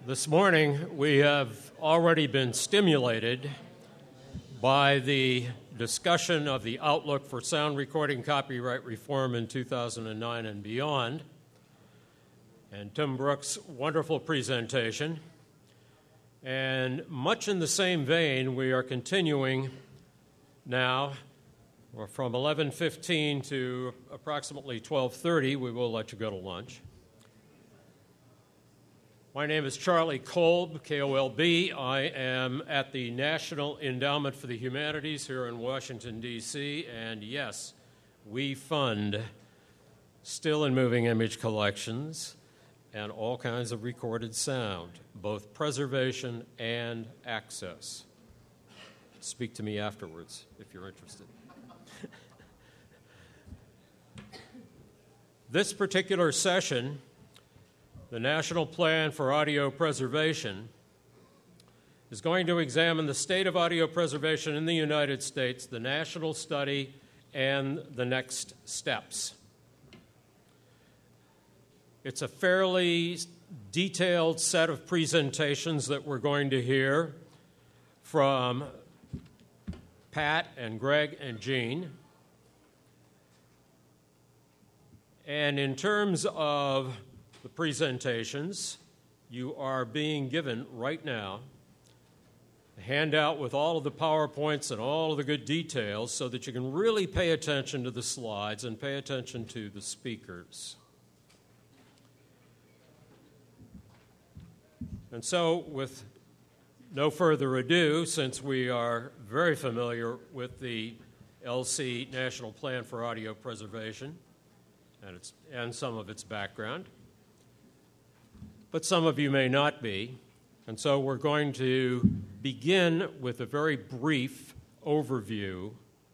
This morning, we have already been stimulated by the discussion of the outlook for sound recording copyright reform in 2009 and beyond, and Tim Brooks' wonderful presentation. And much in the same vein, we are continuing now from 11:15 to approximately 12:30. We will let you go to lunch. My name is Charlie Kolb, K-O-L-B. I am at the National Endowment for the Humanities here in Washington, D.C., and yes, we fund still and moving image collections and all kinds of recorded sound, both preservation and access. Speak to me afterwards if you're interested. This particular session, the National Plan for Audio Preservation, is going to examine the state of audio preservation in the United States, the national study, and the next steps. It's a fairly detailed set of presentations that we're going to hear from Pat and Greg and Jean. And in terms of the presentations, you are being given right now a handout with all of the PowerPoints and all of the good details so that you can really pay attention to the slides and pay attention to the speakers. And so, with no further ado, since we are very familiar with the LC National Plan for Audio Preservation and some of its background, but some of you may not be. And so we're going to begin with a very brief overview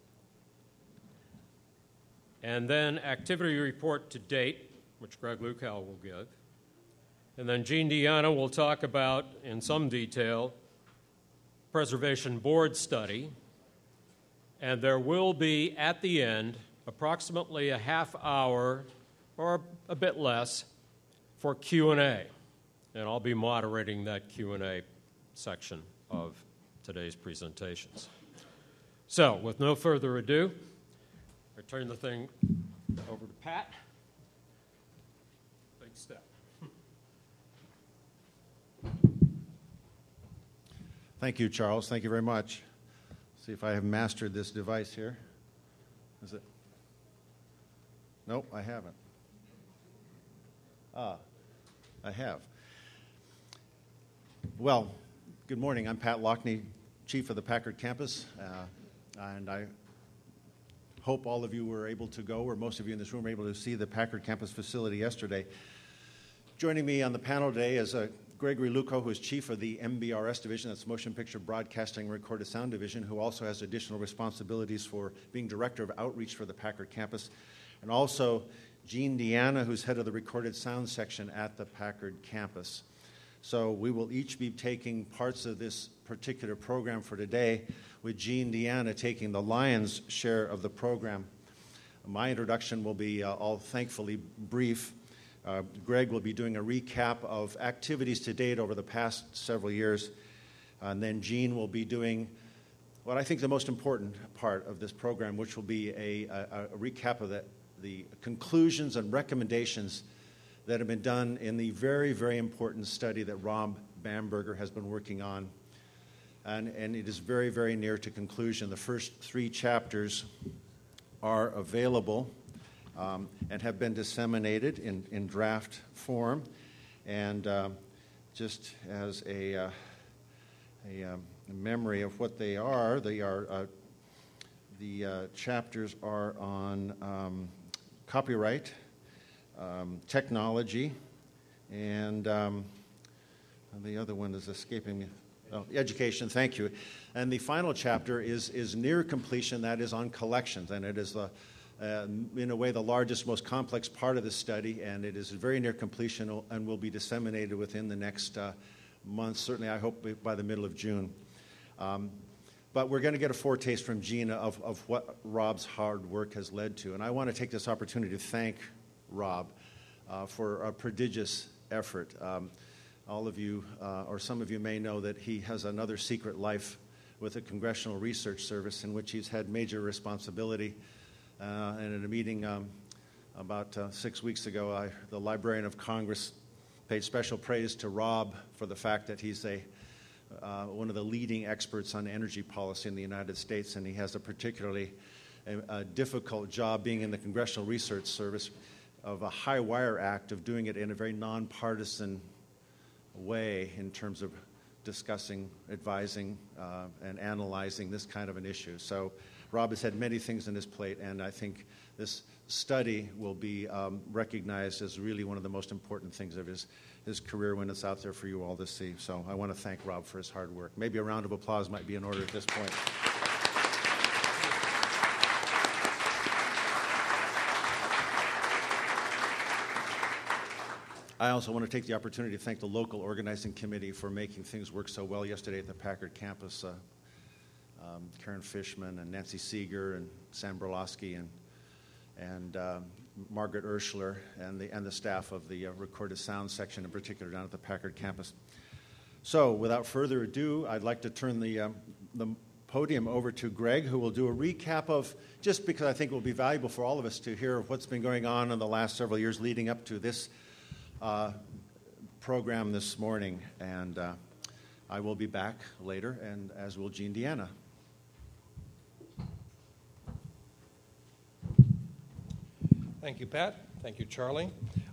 and then activity report to date, which Greg Lukow will give. And then Jean Diana will talk about, in some detail, Preservation Board study. And there will be, at the end, approximately a half hour or a bit less for Q&A. And I'll be moderating that Q&A section of today's presentations. So, with no further ado, I turn the thing over to Pat. Big step. Thank you, Charles. Thank you very much. See if I have mastered this device here. Is it? Nope, I haven't. I have. Well, good morning. I'm Pat Lockney, Chief of the Packard Campus, and I hope all of you were able to go, or most of you in this room were able to see the Packard Campus facility yesterday. Joining me on the panel today is Gregory Lukow, who is Chief of the MBRS Division, that's Motion Picture Broadcasting and Recorded Sound Division, who also has additional responsibilities for being Director of Outreach for the Packard Campus, and also Jean Diana, who's head of the Recorded Sound section at the Packard Campus. So we will each be taking parts of this particular program for today, with Jean Diana taking the lion's share of the program. My introduction will be all thankfully brief. Greg will be doing a recap of activities to date over the past several years, and then Jean will be doing what I think the most important part of this program, which will be a recap of the conclusions and recommendations that have been done in the very, very important study that Rob Bamberger has been working on. And it is very, very near to conclusion. The first 3 chapters are available and have been disseminated in draft form. And just as a memory of what they are the chapters are on copyright, technology, and the other one is escaping me. Oh, education, thank you. And the final chapter is near completion, that is on collections, and it is, in a way, the largest, most complex part of the study, and it is very near completion and will be disseminated within the next month, certainly I hope by the middle of June. But we're going to get a foretaste from Gina of what Rob's hard work has led to. And I want to take this opportunity to thank Rob for a prodigious effort. all of you, or some of you may know that he has another secret life with the Congressional Research Service in which he's had major responsibility. And at a meeting about 6 weeks ago, the Librarian of Congress paid special praise to Rob for the fact that he's one of the leading experts on energy policy in the United States, and he has a particularly difficult job being in the Congressional Research Service of a high wire act of doing it in a very nonpartisan way in terms of discussing, advising, and analyzing this kind of an issue. So Rob has had many things on his plate, and I think this study will be recognized as really one of the most important things of his career when it's out there for you all to see. So I want to thank Rob for his hard work. Maybe a round of applause might be in order at this point. I also want to take the opportunity to thank the local organizing committee for making things work so well yesterday at the Packard campus. Karen Fishman and Nancy Seeger and Sam Berlosky and Margaret Urschler and the staff of the recorded sound section in particular down at the Packard campus. So without further ado, I'd like to turn the podium over to Greg, who will do a recap of, just because I think it will be valuable for all of us to hear what's been going on in the last several years leading up to this program this morning. And I will be back later, and as will Jean Deanna. Thank you, Pat. Thank you, Charlie.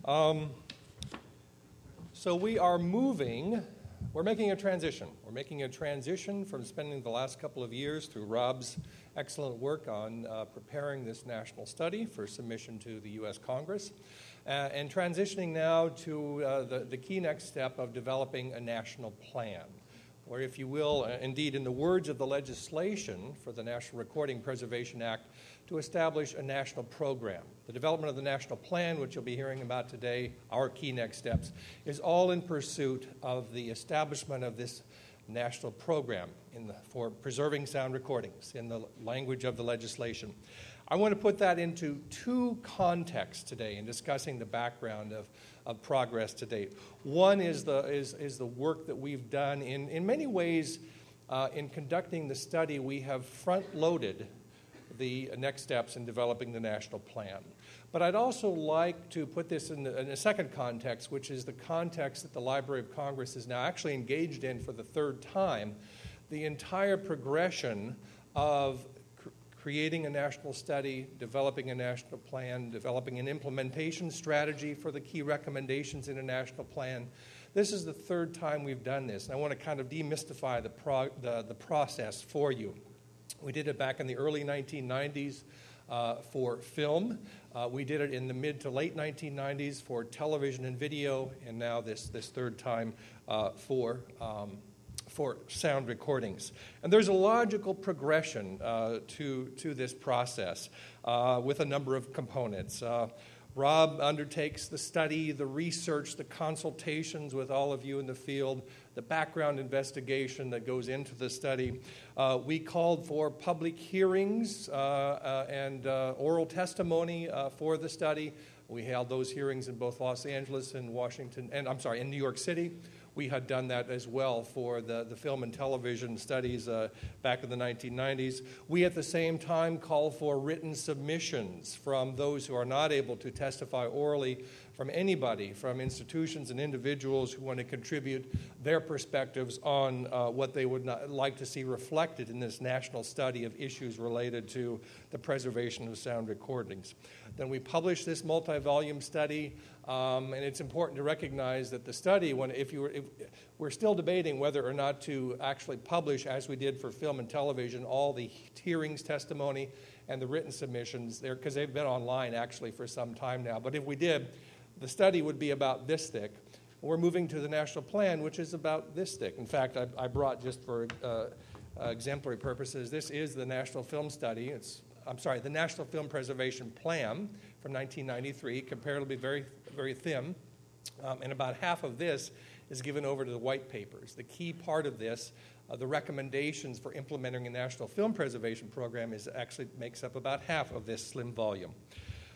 So we're making a transition. We're making a transition from spending the last couple of years through Rob's excellent work on preparing this national study for submission to the U.S. Congress, and transitioning now to the key next step of developing a national plan, where, if you will, indeed, in the words of the legislation for the National Recording Preservation Act, to establish a national program. The development of the national plan, which you'll be hearing about today, our key next steps, is all in pursuit of the establishment of this national program for preserving sound recordings in the language of the legislation. I want to put that into two contexts today in discussing the background of progress to date. One is the work that we've done. In many ways, in conducting the study, we have front-loaded the next steps in developing the national plan. But I'd also like to put this in a second context, which is the context that the Library of Congress is now actually engaged in for the third time, the entire progression of creating a national study, developing a national plan, developing an implementation strategy for the key recommendations in a national plan. This is the third time we've done this, and I want to kind of demystify the process for you. We did it back in the early 1990s for film. We did it in the mid to late 1990s for television and video, and now this third time for sound recordings. And there's a logical progression to this process with a number of components. Rob undertakes the study, the research, the consultations with all of you in the field, the background investigation that goes into the study. We called for public hearings and oral testimony for the study. We held those hearings in both Los Angeles and in New York City. We had done that as well for the film and television studies back in the 1990s. We, at the same time, called for written submissions from those who are not able to testify orally, from anybody, from institutions and individuals who want to contribute their perspectives on what they would like to see reflected in this national study of issues related to the preservation of sound recordings. Then we published this multi-volume study. And it's important to recognize that the study, we're still debating whether or not to actually publish, as we did for film and television, all the hearings, testimony, and the written submissions there, because they've been online actually for some time now. But if we did, the study would be about this thick. We're moving to the national plan, which is about this thick. In fact, I brought, just for exemplary purposes, this is the National Film Study. The National Film Preservation Plan from 1993, comparatively very, very thin, and about half of this is given over to the white papers. The key part of this, the recommendations for implementing a national film preservation program, actually makes up about half of this slim volume.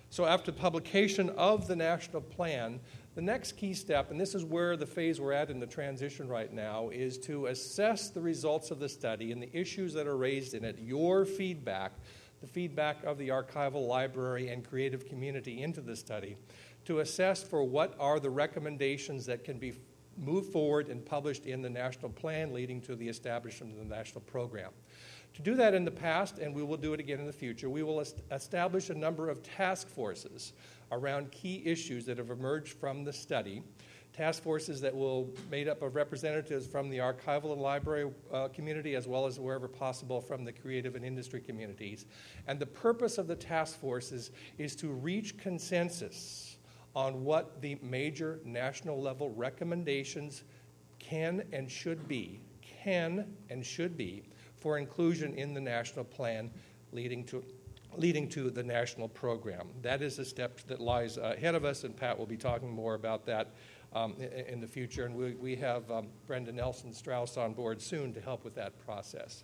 So after publication of the national plan, the next key step, and this is where the phase we're at in the transition right now, is to assess the results of the study and the issues that are raised in it, your feedback, the feedback of the archival library and creative community into the study, to assess for what are the recommendations that can be moved forward and published in the national plan leading to the establishment of the national program. To do that in the past, and we will do it again in the future, we will establish a number of task forces around key issues that have emerged from the study, task forces that will be made up of representatives from the archival and library community, as well as wherever possible from the creative and industry communities. And the purpose of the task forces is to reach consensus on what the major national level recommendations can and should be for inclusion in the national plan leading to the national program. That is a step that lies ahead of us, and Pat will be talking more about that in the future. And we have Brenda Nelson Strauss on board soon to help with that process.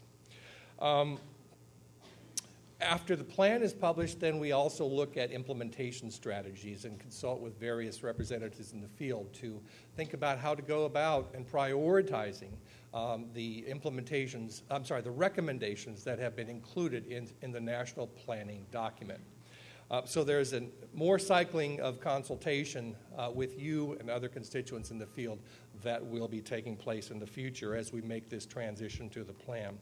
After the plan is published, then we also look at implementation strategies and consult with various representatives in the field to think about how to go about and prioritizing the recommendations that have been included in the national planning document. So there's more cycling of consultation with you and other constituents in the field that will be taking place in the future as we make this transition to the plan.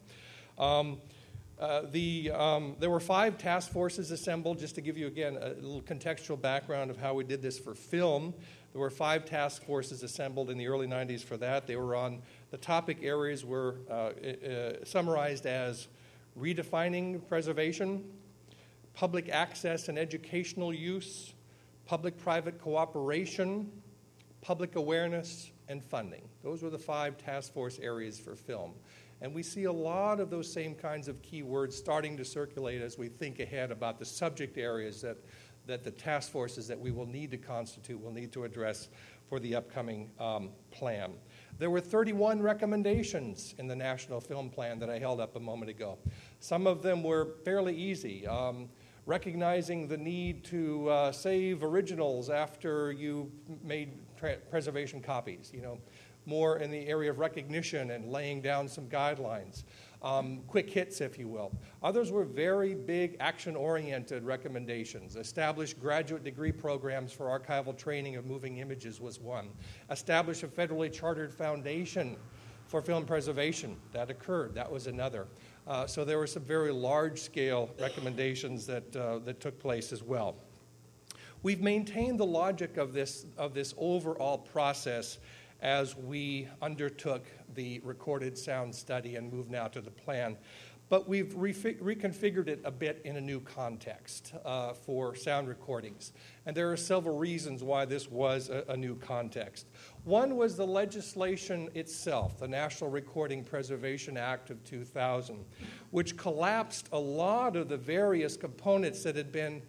There were 5 task forces assembled. Just to give you, again, a little contextual background of how we did this for film. There were 5 task forces assembled in the early 90s for that. They were on the topic areas were summarized as redefining preservation, public access and educational use, public-private cooperation, public awareness, and funding. Those were the 5 task force areas for film. And we see a lot of those same kinds of keywords starting to circulate as we think ahead about the subject areas that the task forces that we will need to constitute will need to address for the upcoming plan. There were 31 recommendations in the National Film Plan that I held up a moment ago. Some of them were fairly easy. Recognizing the need to save originals after you made preservation copies, more in the area of recognition and laying down some guidelines. Quick hits, if you will. Others were very big action-oriented recommendations. Establish graduate degree programs for archival training of moving images was one. Establish a federally chartered foundation for film preservation. That occurred. That was another. So there were some very large-scale recommendations that took place as well. We've maintained the logic of this overall process as we undertook the recorded sound study and moved now to the plan. But we've reconfigured it a bit in a new context for sound recordings. And there are several reasons why this was a new context. One was the legislation itself, the National Recording Preservation Act of 2000, which collapsed a lot of the various components that had been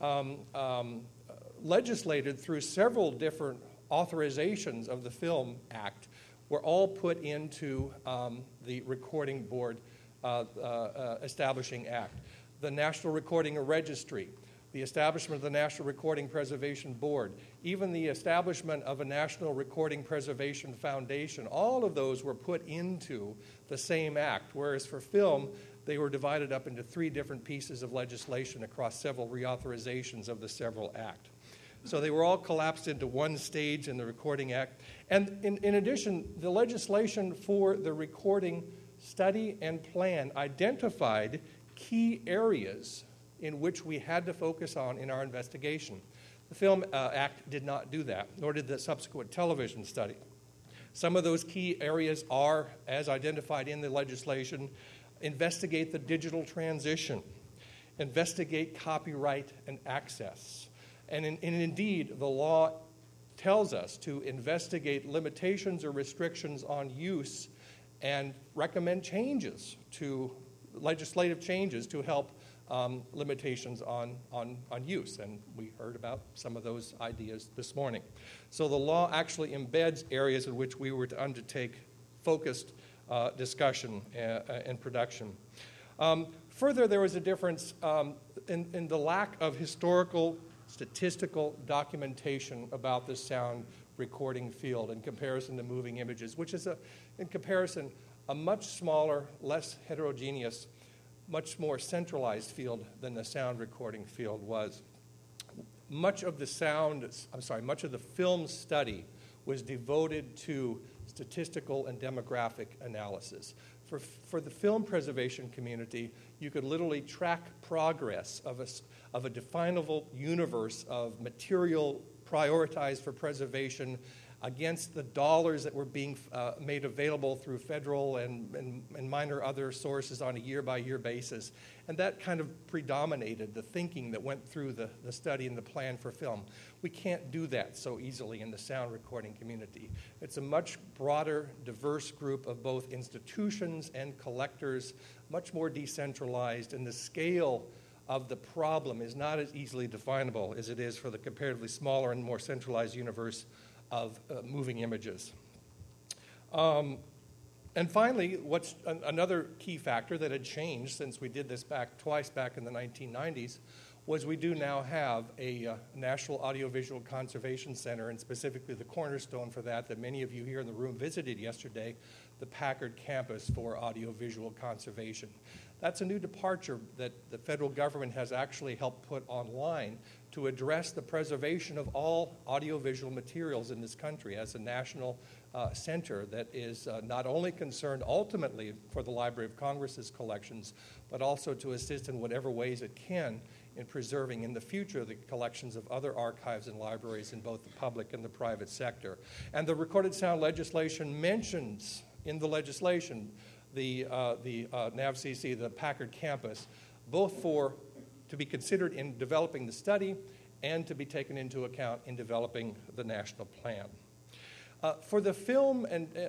legislated through several different authorizations of the Film Act, were all put into the Recording Board Establishing Act. The National Recording Registry, the establishment of the National Recording Preservation Board, even the establishment of a National Recording Preservation Foundation, all of those were put into the same act, whereas for film, they were divided up into 3 different pieces of legislation across several reauthorizations of the several act. So they were all collapsed into one stage in the Recording Act. And in addition, the legislation for the recording study and plan identified key areas in which we had to focus on in our investigation. The Film Act did not do that, nor did the subsequent television study. Some of those key areas are, as identified in the legislation, investigate the digital transition, investigate copyright and access. And indeed, the law tells us to investigate limitations or restrictions on use and recommend changes to legislative changes to help limitations on use. And we heard about some of those ideas this morning. So the law actually embeds areas in which we were to undertake focused discussion and production. Further, there was a difference in the lack of historical statistical documentation about the sound recording field in comparison to moving images, which is, in comparison, a much smaller, less heterogeneous, much more centralized field than the sound recording field was. Much of the film study was devoted to statistical and demographic analysis. For the film preservation community, you could literally track progress of a definable universe of material prioritized for preservation against the dollars that were being made available through federal and minor other sources on a year-by-year basis. And that kind of predominated the thinking that went through the study and the plan for film. We can't do that so easily in the sound recording community. It's a much broader, diverse group of both institutions and collectors, much more decentralized, and the scale of the problem is not as easily definable as it is for the comparatively smaller and more centralized universe of moving images. And finally, what's another key factor that had changed since we did this twice back in the 1990s was we do now have a National Audiovisual Conservation Center, and specifically the cornerstone for that many of you here in the room visited yesterday, the Packard Campus for Audiovisual Conservation. That's a new departure that the federal government has actually helped put online to address the preservation of all audiovisual materials in this country as a national center that is not only concerned ultimately for the Library of Congress's collections, but also to assist in whatever ways it can in preserving in the future the collections of other archives and libraries in both the public and the private sector. And the recorded sound legislation mentions in the legislation the NAVCC, the Packard Campus, both to be considered in developing the study and to be taken into account in developing the national plan. For the film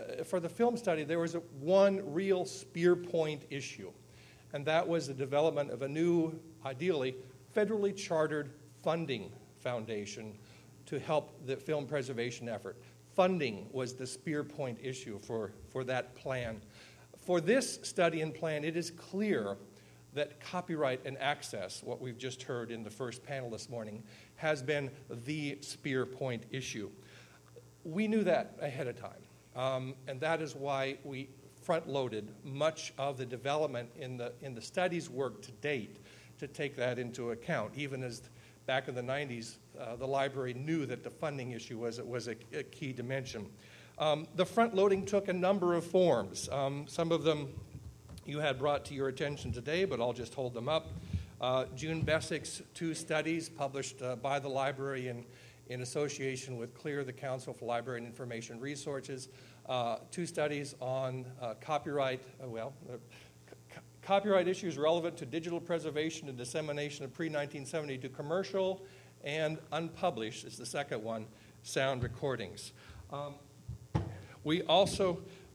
study, there was one real spear point issue, and that was the development of a new, ideally, federally chartered funding foundation to help the film preservation effort. Funding was the spear point issue for that plan. For this study and plan, it is clear that copyright and access, what we've just heard in the first panel this morning, has been the spear point issue. We knew that ahead of time, and that is why we front-loaded much of the development in the study's work to date to take that into account, even as back in the 90s, the library knew that the funding issue was a key dimension. The front-loading took a number of forms. Some of them you had brought to your attention today, but I'll just hold them up. June Bessick's 2 studies published by the library in association with CLEAR, the Council for Library and Information Resources, 2 studies on copyright issues relevant to digital preservation and dissemination of pre-1972 commercial and unpublished is the second one, sound recordings. We also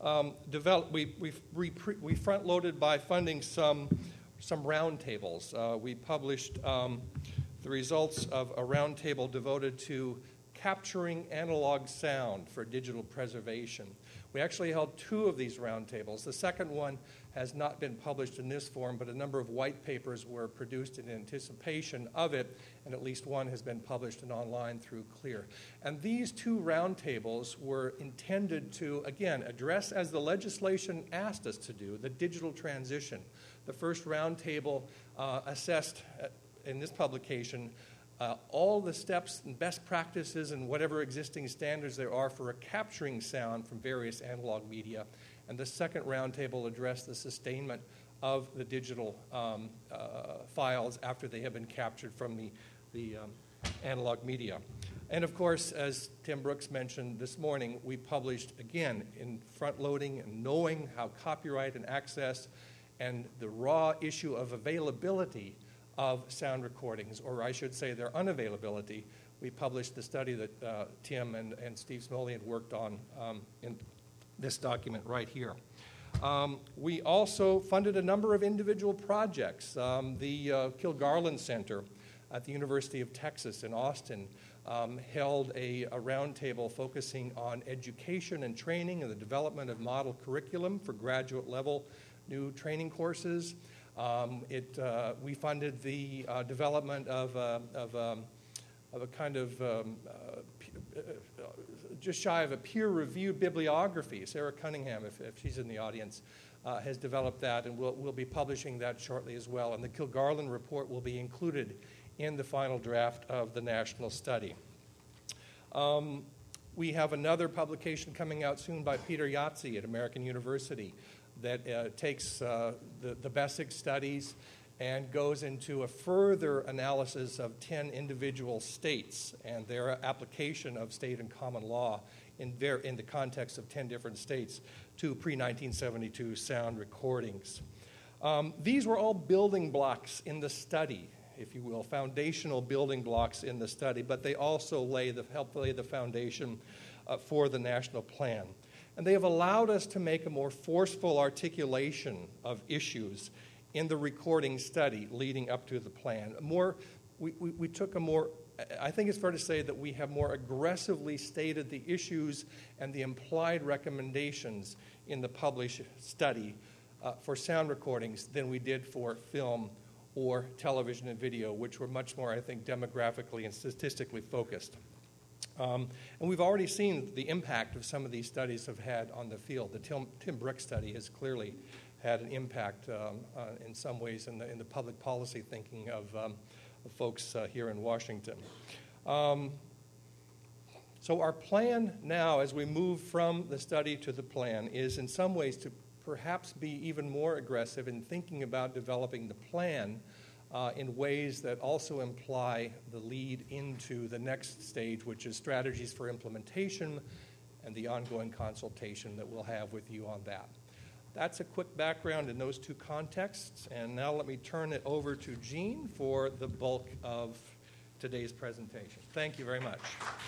we front-loaded by funding some roundtables. We published the results of a roundtable devoted to capturing analog sound for digital preservation. We actually held 2 of these roundtables. The second one has not been published in this form, but a number of white papers were produced in anticipation of it, and at least one has been published and online through CLEAR. And these 2 roundtables were intended to, again, address, as the legislation asked us to do, the digital transition. The first roundtable assessed, in this publication, all the steps and best practices and whatever existing standards there are for capturing sound from various analog media. And the second roundtable addressed the sustainment of the digital files after they have been captured from the analog media. And of course, as Tim Brooks mentioned this morning, we published, again, in front-loading and knowing how copyright and access and the raw issue of availability of sound recordings, or I should say their unavailability, we published the study that Tim and Steve Smoley had worked on in this document right here. We also funded a number of individual projects. The Kilgarlin Center at the University of Texas in Austin held a roundtable focusing on education and training and the development of model curriculum for graduate level new training courses. We funded the development of a kind of just shy of a peer-reviewed bibliography. Sarah Cunningham, if she's in the audience, has developed that, and we'll be publishing that shortly as well. And the Kilgarlin report will be included in the final draft of the national study. We have another publication coming out soon by Peter Yahtzee at American University that takes the BESIG studies and goes into a further analysis of 10 individual states and their application of state and common law in the context of 10 different states to pre-1972 sound recordings. These were all building blocks in the study, if you will, foundational building blocks in the study, but they also help lay the foundation for the national plan. And they have allowed us to make a more forceful articulation of issues in the recording study leading up to the plan. We took a more, I think it's fair to say that we have more aggressively stated the issues and the implied recommendations in the published study for sound recordings than we did for film or television and video, which were much more, I think, demographically and statistically focused. And we've already seen the impact of some of these studies have had on the field. The Tim Brick study has clearly had an impact in some ways in the public policy thinking of folks here in Washington. So our plan now, as we move from the study to the plan, is in some ways to perhaps be even more aggressive in thinking about developing the plan in ways that also imply the lead into the next stage, which is strategies for implementation and the ongoing consultation that we'll have with you on that. That's a quick background in those two contexts, and now let me turn it over to Jean for the bulk of today's presentation. Thank you very much.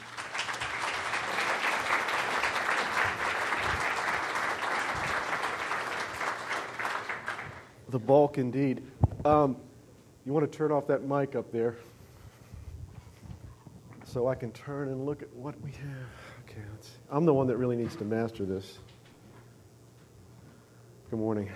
The bulk, indeed. You want to turn off that mic up there so I can turn and look at what we have. Okay, let's see. I'm the one that really needs to master this. Good morning.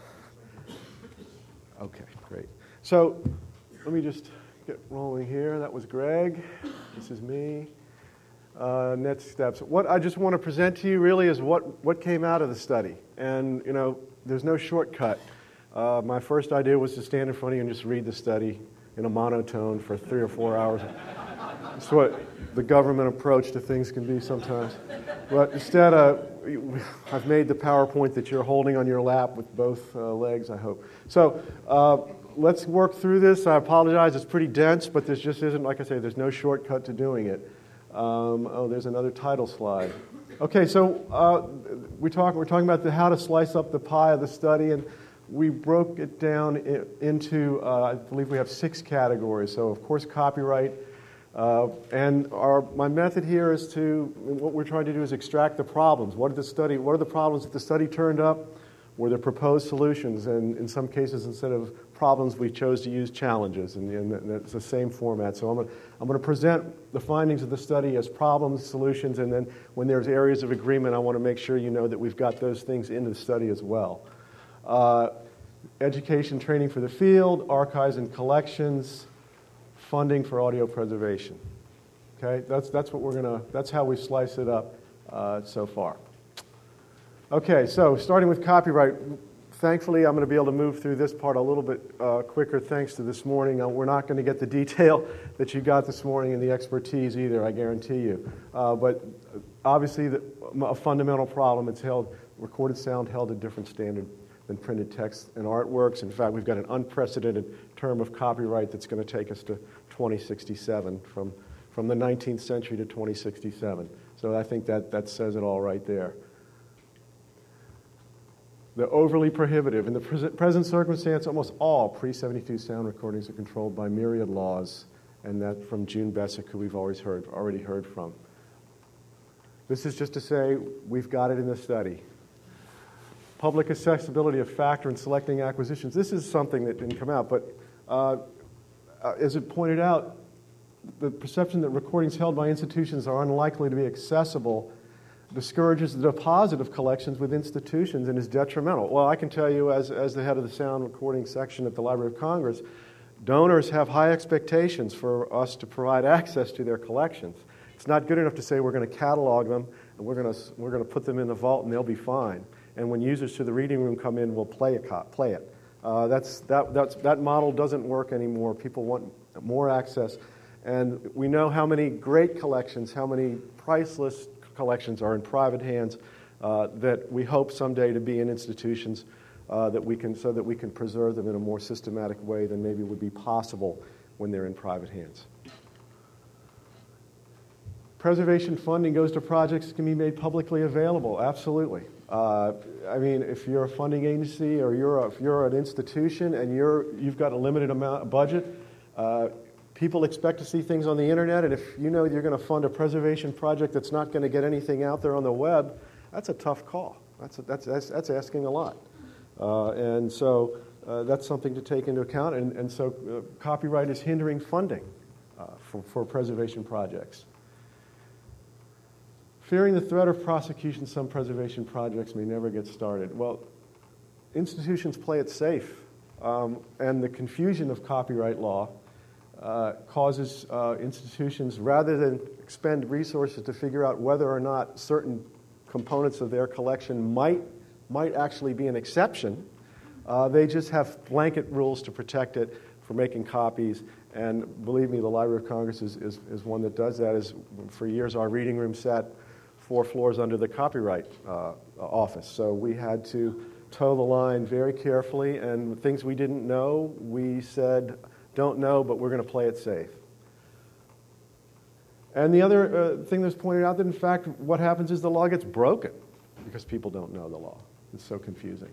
Okay, great. So let me just get rolling here. That was Greg. This is me. Next steps. What I just want to present to you really is what came out of the study. And, you know, there's no shortcut. My first idea was to stand in front of you and just read the study in a monotone for 3 or 4 hours. That's what the government approach to things can be sometimes. But instead, I've made the PowerPoint that you're holding on your lap with both legs, I hope. So let's work through this. I apologize, it's pretty dense, but this just isn't, like I say, there's no shortcut to doing it. There's another title slide. Okay, so we're talking about how to slice up the pie of the study, and we broke it down into, I believe we have 6 categories. So, of course, copyright. And my method here is what we're trying to do is extract the problems. What are the problems that the study turned up? Were there proposed solutions? And in some cases, instead of problems, we chose to use challenges. And it's the same format. So I'm going to present the findings of the study as problems, solutions, and then when there's areas of agreement, I want to make sure you know that we've got those things into the study as well. Education, training for the field, archives and collections, funding for audio preservation. Okay, that's how we slice it up so far. Okay, so starting with copyright, thankfully I'm going to be able to move through this part a little bit quicker thanks to this morning. We're not going to get the detail that you got this morning and the expertise either, I guarantee you. But obviously a fundamental problem, recorded sound held a different standard than printed text and artworks. In fact, we've got an unprecedented term of copyright that's going to take us to 2067, from the 19th century to 2067. So I think that says it all right there. The overly prohibitive. In the present circumstance, almost all pre-72 sound recordings are controlled by myriad laws, and that from June Bessick, who we've already heard from. This is just to say we've got it in the study. Public accessibility of factor in selecting acquisitions. This is something that didn't come out, but as it pointed out, the perception that recordings held by institutions are unlikely to be accessible discourages the deposit of collections with institutions and is detrimental. Well, I can tell you as the head of the sound recording section at the Library of Congress, Donors have high expectations for us to provide access to their collections. It's not good enough to say we're going to catalog them and we're going to put them in the vault and they'll be fine. And when users to the reading room come in, we'll play it. That model doesn't work anymore. People want more access. And we know how many great collections, how many priceless collections are in private hands that we hope someday to be in institutions so that we can preserve them in a more systematic way than maybe would be possible when they're in private hands. Preservation funding goes to projects that can be made publicly available. Absolutely. I mean, if you're a funding agency or if you're an institution and you've got a limited amount of budget, people expect to see things on the internet, and if you know you're going to fund a preservation project that's not going to get anything out there on the web, that's a tough call. That's asking a lot. And so that's something to take into account, and so copyright is hindering funding for preservation projects. Fearing the threat of prosecution, some preservation projects may never get started. Well, institutions play it safe, and the confusion of copyright law causes institutions, rather than expend resources to figure out whether or not certain components of their collection might actually be an exception, they just have blanket rules to protect it for making copies. And believe me, the Library of Congress is one that does that. For years, our reading room sat 4 floors under the Copyright Office. So we had to toe the line very carefully, and things we didn't know, we said, don't know, but we're going to play it safe. And the other thing that's pointed out that, in fact, what happens is the law gets broken because people don't know the law. It's so confusing.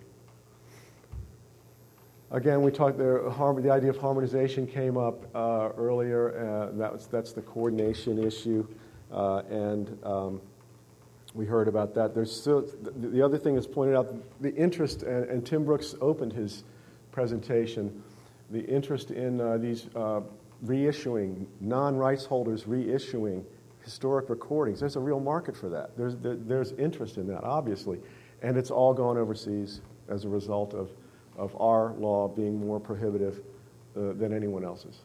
Again, we talked there, the idea of harmonization came up earlier. That's the coordination issue, and we heard about that. There's still, the other thing that's pointed out, the interest, and Tim Brooks opened his presentation, the interest in these reissuing, non-rights holders reissuing historic recordings. There's a real market for that. There's interest in that, obviously, and it's all gone overseas as a result of our law being more prohibitive than anyone else's.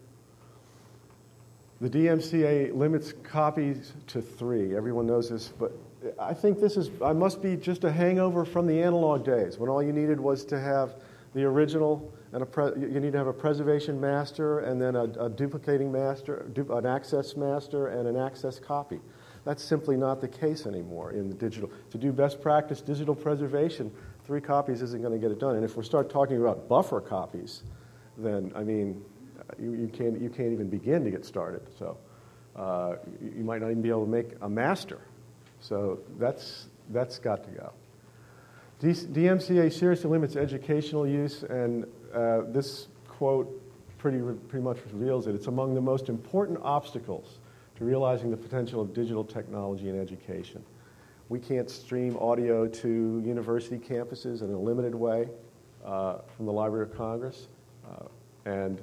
The DMCA limits copies to 3. Everyone knows this, but I think I must be just a hangover from the analog days when all you needed was to have the original, and you need to have a preservation master and then a duplicating master, an access master, and an access copy. That's simply not the case anymore in the digital. To do best practice digital preservation, 3 copies isn't going to get it done. And if we start talking about buffer copies, then, I mean, you can't even begin to get started. So you might not even be able to make a master. So that's got to go. DMCA seriously limits educational use, and this quote pretty much reveals it. It's among the most important obstacles to realizing the potential of digital technology in education. We can't stream audio to university campuses in a limited way from the Library of Congress, and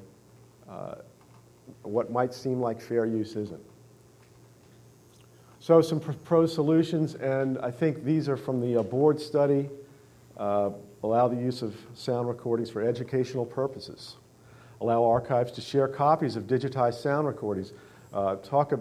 what might seem like fair use isn't. So some proposed solutions, and I think these are from the board study. Allow the use of sound recordings for educational purposes. Allow archives to share copies of digitized sound recordings. Think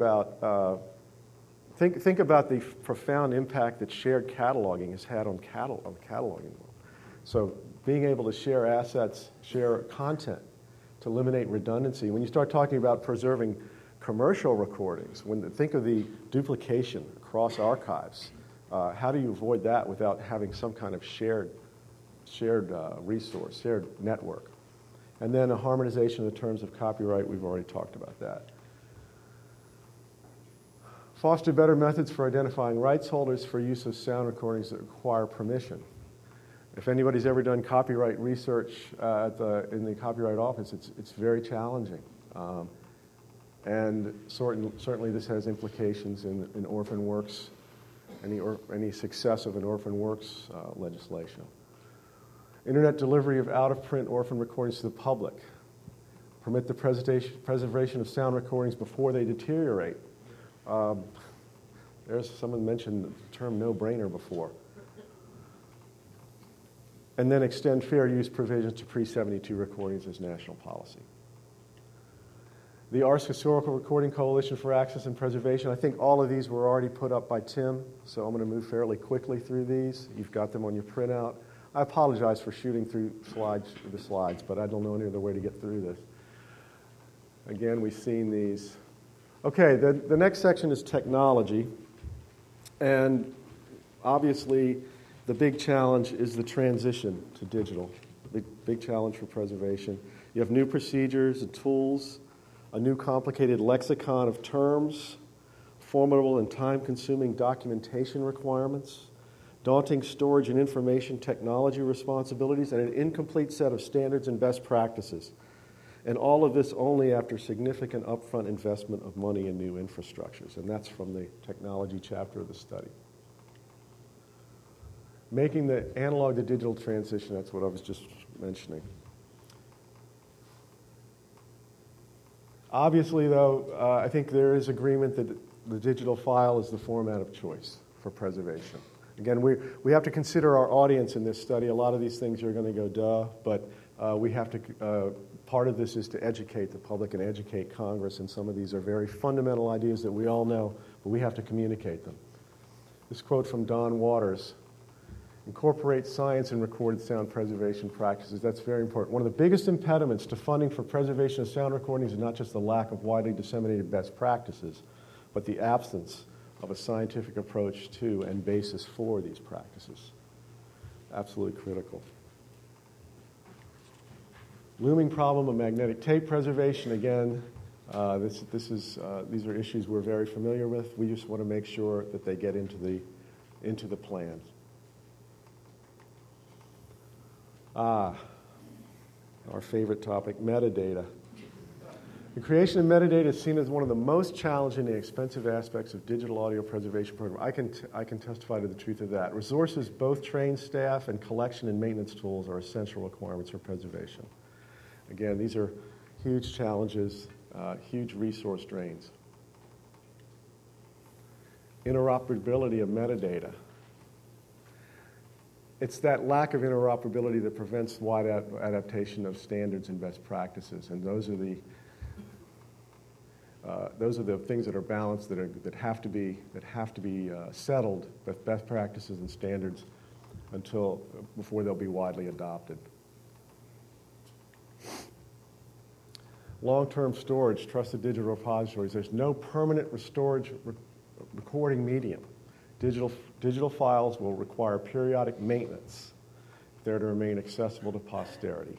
about the profound impact that shared cataloging has had on cataloging. So being able to share assets, share content to eliminate redundancy. When you start talking about preserving commercial recordings, think of the duplication across archives. How do you avoid that without having some kind of shared resource, shared network? And then a harmonization of the terms of copyright, we've already talked about that. Foster better methods for identifying rights holders for use of sound recordings that require permission. If anybody's ever done copyright research in the Copyright Office, it's very challenging. And certainly this has implications in orphan works, any success of an orphan works legislation. Internet delivery of out-of-print orphan recordings to the public. Permit the preservation of sound recordings before they deteriorate. There's someone mentioned the term no-brainer before. And then extend fair use provisions to pre-72 recordings as national policy. The Ars Historical Recording Coalition for Access and Preservation. I think all of these were already put up by Tim, so I'm going to move fairly quickly through these. You've got them on your printout. I apologize for shooting through the slides, but I don't know any other way to get through this. Again, we've seen these. Okay, the next section is technology. And obviously, the big challenge is the transition to digital. Big challenge for preservation. You have new procedures and tools, a new complicated lexicon of terms, formidable and time-consuming documentation requirements, daunting storage and information technology responsibilities, and an incomplete set of standards and best practices. And all of this only after significant upfront investment of money in new infrastructures. And that's from the technology chapter of the study. Making the analog to digital transition, that's what I was just mentioning. Obviously, though, I think there is agreement that the digital file is the format of choice for preservation. Again, we have to consider our audience in this study. A lot of these things you're going to go, duh, but we have to, part of this is to educate the public and educate Congress, and some of these are very fundamental ideas that we all know, but we have to communicate them. This quote from Don Waters: incorporate science in recorded sound preservation practices. That's very important. One of the biggest impediments to funding for preservation of sound recordings is not just the lack of widely disseminated best practices, but the absence of a scientific approach to and basis for these practices. Absolutely critical. Looming problem of magnetic tape preservation. Again, these are issues we're very familiar with. We just want to make sure that they get into the plan. Our favorite topic, metadata. The creation of metadata is seen as one of the most challenging and expensive aspects of digital audio preservation program. I can testify to the truth of that. Resources, both trained staff and collection and maintenance tools, are essential requirements for preservation. Again, these are huge challenges, huge resource drains. Interoperability of metadata. It's that lack of interoperability that prevents wide adaptation of standards and best practices, and those are the things that are balanced, that have to be settled with best practices and standards before they'll be widely adopted. Long-term storage, trusted digital repositories. There's no permanent storage recording medium. Digital files will require periodic maintenance if they're to remain accessible to posterity.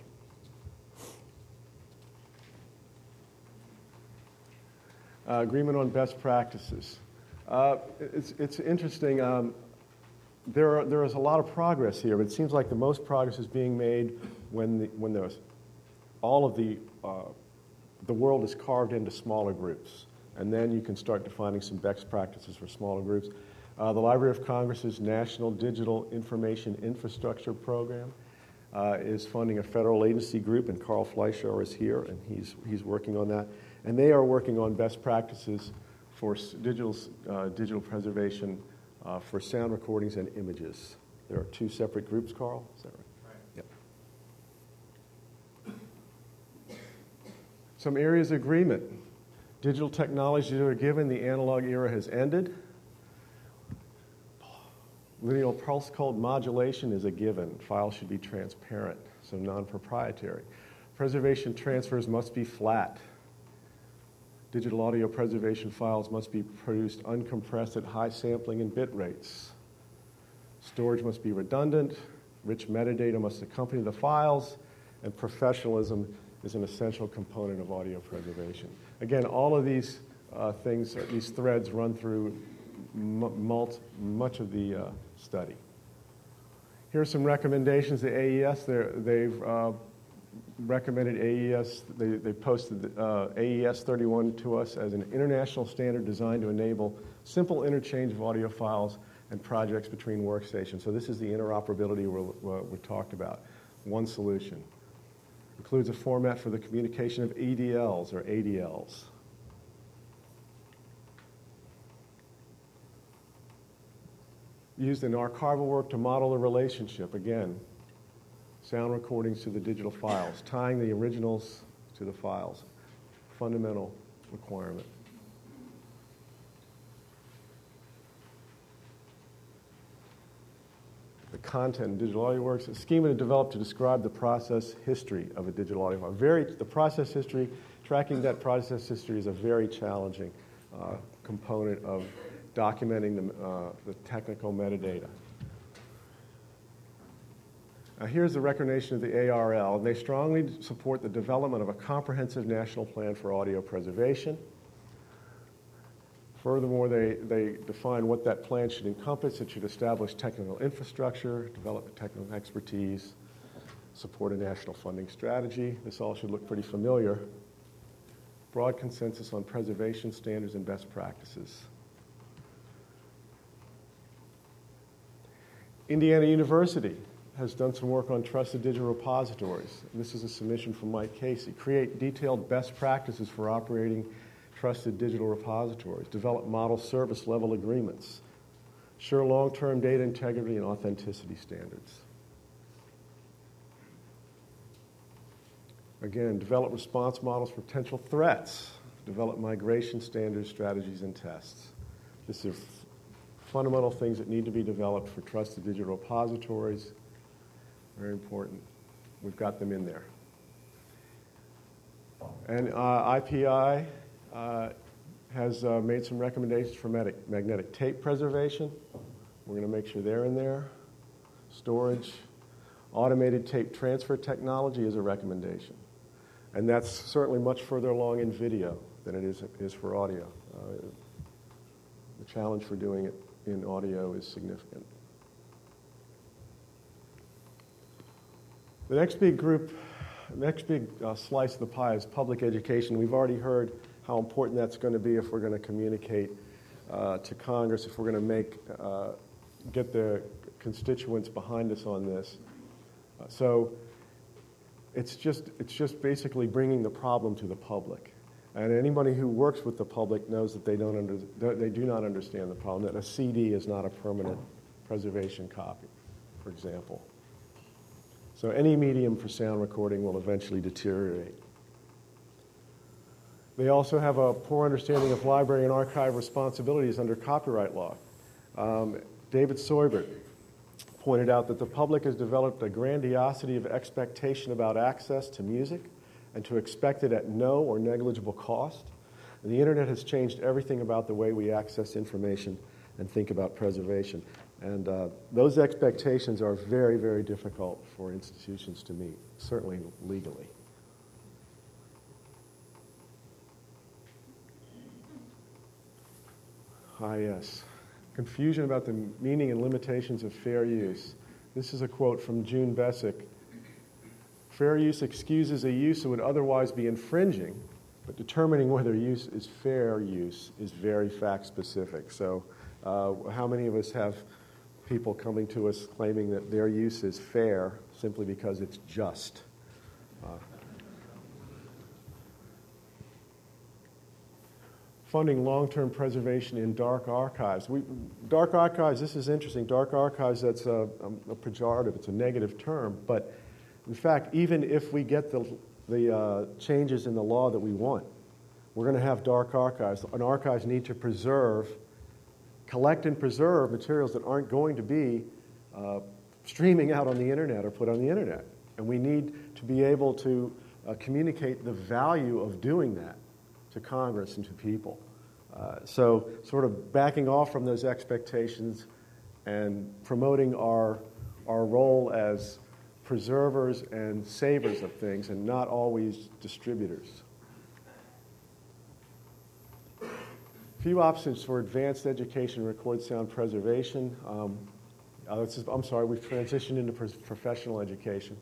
Agreement on best practices. It's interesting. There is a lot of progress here, but it seems like the most progress is being made when all of the world is carved into smaller groups, and then you can start defining some best practices for smaller groups. The Library of Congress's National Digital Information Infrastructure Program is funding a federal agency group, and Carl Fleischauer is here, and he's working on that. And they are working on best practices for digital preservation for sound recordings and images. There are two separate groups, Carl? Is that right? Some areas of agreement. Digital technologies that are given, the analog era has ended. Linear pulse code modulation is a given. Files should be transparent, so non-proprietary. Preservation transfers must be flat. Digital audio preservation files must be produced uncompressed at high sampling and bit rates. Storage must be redundant. Rich metadata must accompany the files, and professionalism is an essential component of audio preservation. Again, all of these things, these threads run through much of the study. Here are some recommendations. The AES, they've recommended AES, they posted AES 31 to us as an international standard designed to enable simple interchange of audio files and projects between workstations. So this is the interoperability we talked about. One solution. Includes a format for the communication of EDLs or ADLs. Used in archival work to model the relationship, again, sound recordings to the digital files, tying the originals to the files. fundamental requirement. The content in digital audio works. A schema developed to describe the process history of a digital audio. The process history, tracking that process history is a very challenging component of documenting the technical metadata. Here's the recommendation of the ARL. They strongly support the development of a comprehensive national plan for audio preservation. Furthermore, they define what that plan should encompass. It should establish technical infrastructure, develop technical expertise, support a national funding strategy. This all should look pretty familiar. Broad consensus on preservation standards and best practices. Indiana University has done some work on trusted digital repositories. This is a submission from Mike Casey. Create detailed best practices for operating trusted digital repositories. Develop model service level agreements. Ensure long-term data integrity and authenticity standards. Again, develop response models for potential threats. Develop migration standards, strategies, and tests. These are fundamental things that need to be developed for trusted digital repositories. Very important. We've got them in there. And IPI has made some recommendations for magnetic tape preservation. We're going to make sure they're in there. Storage. Automated tape transfer technology is a recommendation. And that's certainly much further along in video than it is for audio. The challenge for doing it in audio is significant. The next big slice of the pie is public education. We've already heard how important that's going to be if we're going to communicate to Congress, if we're going to get the constituents behind us on this. So it's just basically bringing the problem to the public. And anybody who works with the public knows that they do not understand the problem, that a CD is not a permanent preservation copy, for example. So any medium for sound recording will eventually deteriorate. They also have a poor understanding of library and archive responsibilities under copyright law. David Soibert pointed out that the public has developed a grandiosity of expectation about access to music and to expect it at no or negligible cost. And the internet has changed everything about the way we access information and think about preservation. And those expectations are very, very difficult for institutions to meet, certainly legally. Yes. Confusion about the meaning and limitations of fair use. This is a quote from June Bessick. Fair use excuses a use that would otherwise be infringing, but determining whether use is fair use is very fact-specific. So how many of us have people coming to us claiming that their use is fair simply because it's just? Funding long-term preservation in dark archives. Dark archives, this is interesting. Dark archives, that's a pejorative. It's a negative term. But in fact, even if we get the changes in the law that we want, we're going to have dark archives. And archives need to collect and preserve materials that aren't going to be streaming out on the internet or put on the internet. And we need to be able to communicate the value of doing that to Congress and to people. So sort of backing off from those expectations and promoting our role as preservers and savers of things and not always distributors. A few options for advanced education record sound preservation. I'm sorry, we've transitioned into professional education.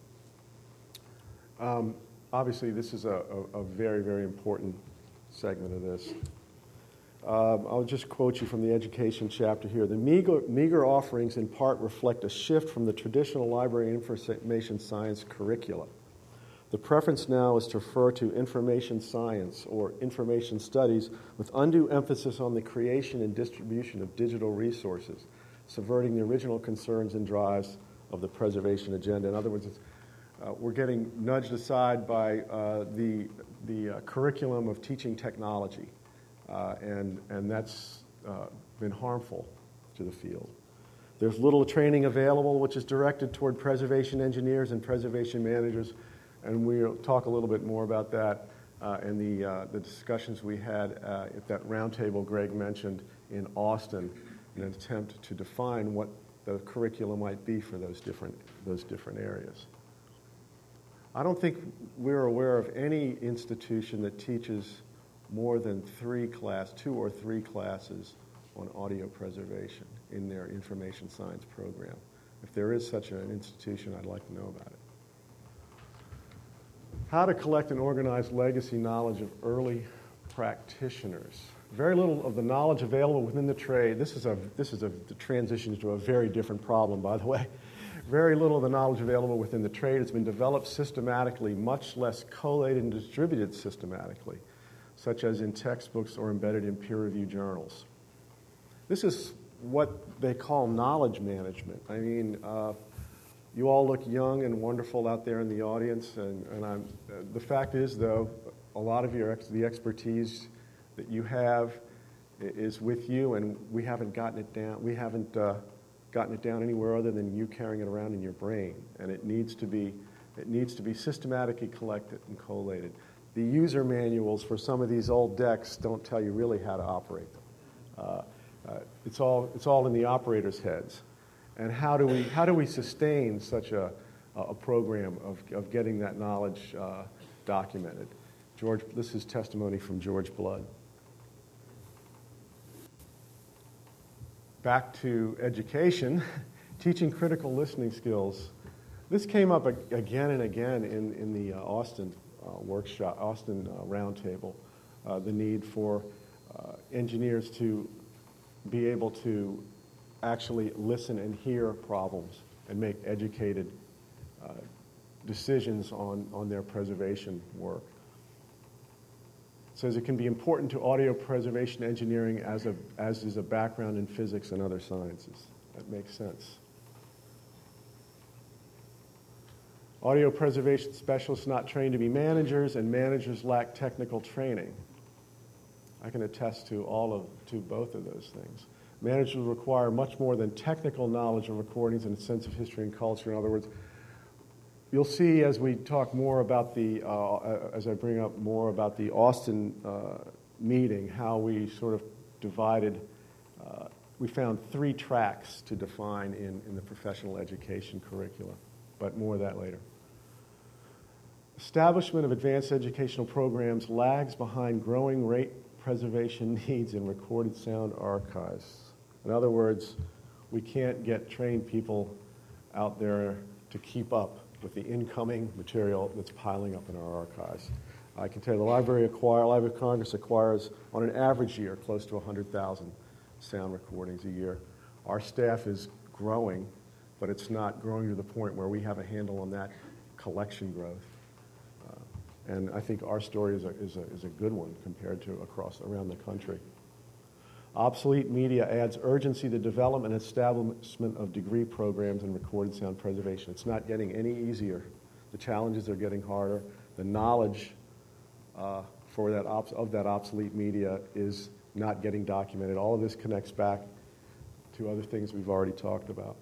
Obviously, this is a very, very important segment of this. I'll just quote you from the education chapter here. The meager offerings in part reflect a shift from the traditional library information science curricula. The preference now is to refer to information science or information studies with undue emphasis on the creation and distribution of digital resources, subverting the original concerns and drives of the preservation agenda. In other words, we're getting nudged aside by the curriculum of teaching technology, and that's been harmful to the field. There's little training available, which is directed toward preservation engineers and preservation managers, and we'll talk a little bit more about that in the discussions we had at that roundtable Greg mentioned in Austin, in an attempt to define what the curriculum might be for those different areas. I don't think we're aware of any institution that teaches more than 2 or 3 classes on audio preservation in their information science program. If there is such an institution, I'd like to know about it. How to collect and organize legacy knowledge of early practitioners. Very little of the knowledge available within the trade. This is a transition to a very different problem, by the way. Very little of the knowledge available within the trade has been developed systematically, much less collated and distributed systematically, such as in textbooks or embedded in peer-reviewed journals. This is what they call knowledge management. I mean, you all look young and wonderful out there in the audience, and the fact is, though, a lot of the expertise that you have is with you, and we haven't gotten it down. We haven't gotten it down anywhere other than you carrying it around in your brain, and it needs to be systematically collected and collated. The user manuals for some of these old decks don't tell you really how to operate them. It's all in the operators' heads. And how do we sustain such a program of getting that knowledge documented? This is testimony from George Blood. Back to education, teaching critical listening skills. This came up again and again in the Austin workshop, Austin roundtable, the need for engineers to be able to actually listen and hear problems and make educated decisions on their preservation work. It says it can be important to audio preservation engineering as is a background in physics and other sciences. That makes sense. Audio preservation specialists not trained to be managers, and managers lack technical training. I can attest to both of those things. Managers require much more than technical knowledge of recordings and a sense of history and culture. In other words, you'll see as we talk more about as I bring up more about the Austin meeting, how we sort of divided. We found 3 tracks to define in the professional education curricula, but more of that later. Establishment of advanced educational programs lags behind growing rate preservation needs in recorded sound archives. In other words, we can't get trained people out there to keep up with the incoming material that's piling up in our archives. I can tell you the Library of Congress acquires, on an average year, close to 100,000 sound recordings a year. Our staff is growing, but it's not growing to the point where we have a handle on that collection growth. And I think our story is a good one compared to around the country. Obsolete media adds urgency to development and establishment of degree programs in recorded sound preservation. It's not getting any easier. The challenges are getting harder. The knowledge of that obsolete media is not getting documented. All of this connects back to other things we've already talked about.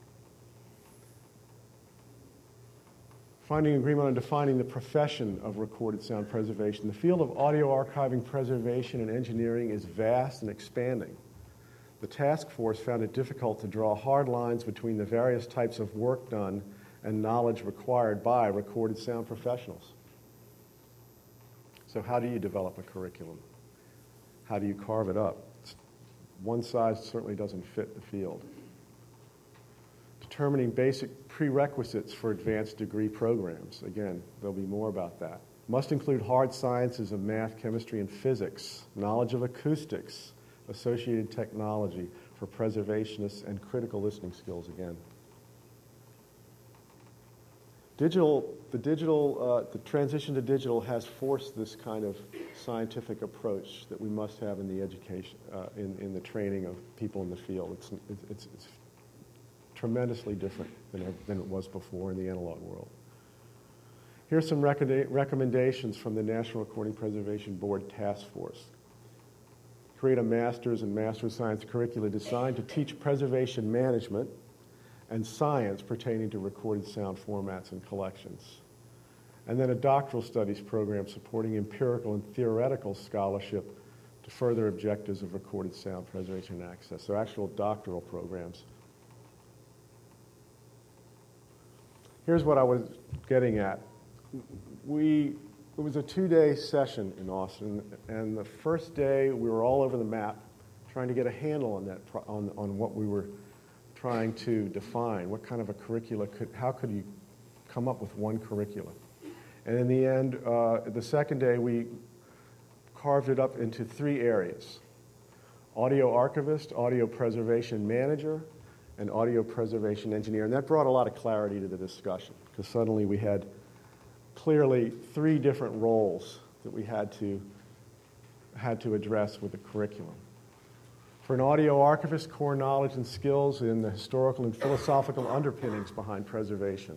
Finding agreement on defining the profession of recorded sound preservation. The field of audio archiving, preservation, and engineering is vast and expanding. The task force found it difficult to draw hard lines between the various types of work done and knowledge required by recorded sound professionals. So how do you develop a curriculum? How do you carve it up? One size certainly doesn't fit the field. Determining basic prerequisites for advanced degree programs. Again, there'll be more about that. Must include hard sciences of math, chemistry, and physics, knowledge of acoustics, associated technology for preservationists, and critical listening skills again. The transition to digital has forced this kind of scientific approach that we must have in the education, in the training of people in the field. It's tremendously different than it was before in the analog world. Here's some recommendations from the National Recording Preservation Board Task Force. Create a master's and master's science curricula designed to teach preservation management and science pertaining to recorded sound formats and collections. And then a doctoral studies program supporting empirical and theoretical scholarship to further objectives of recorded sound preservation and access. So actual doctoral programs. Here's what I was getting at. It was a 2-day session in Austin, and the first day we were all over the map trying to get a handle on that, on what we were trying to define, what kind of a curricula how could you come up with one curriculum? And in the end, the second day we carved it up into 3 areas: audio archivist, audio preservation manager, and audio preservation engineer. And that brought a lot of clarity to the discussion, because suddenly we had clearly 3 different roles that we had to address with the curriculum. For an audio archivist, core knowledge and skills in the historical and philosophical underpinnings behind preservation.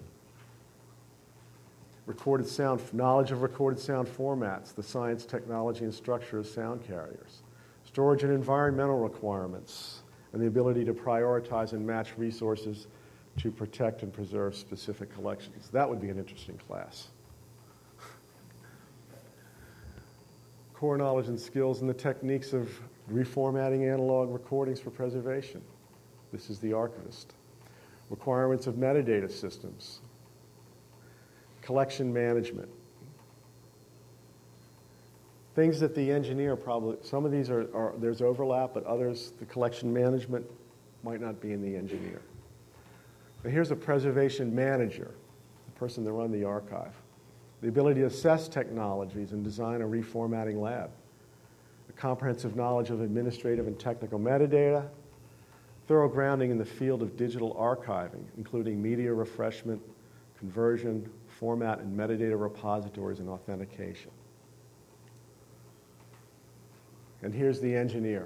Recorded sound, knowledge of recorded sound formats, the science, technology, and structure of sound carriers. Storage and environmental requirements, and the ability to prioritize and match resources to protect and preserve specific collections. That would be an interesting class. Core knowledge and skills in the techniques of reformatting analog recordings for preservation. This is the archivist. Requirements of metadata systems. Collection management. Things that the engineer probably, some of these are there's overlap, but others, the collection management might not be in the engineer. But here's a preservation manager, the person that runs the archive. The ability to assess technologies and design a reformatting lab. A comprehensive knowledge of administrative and technical metadata. Thorough grounding in the field of digital archiving, including media refreshment, conversion, format and metadata repositories, and authentication. And here's the engineer.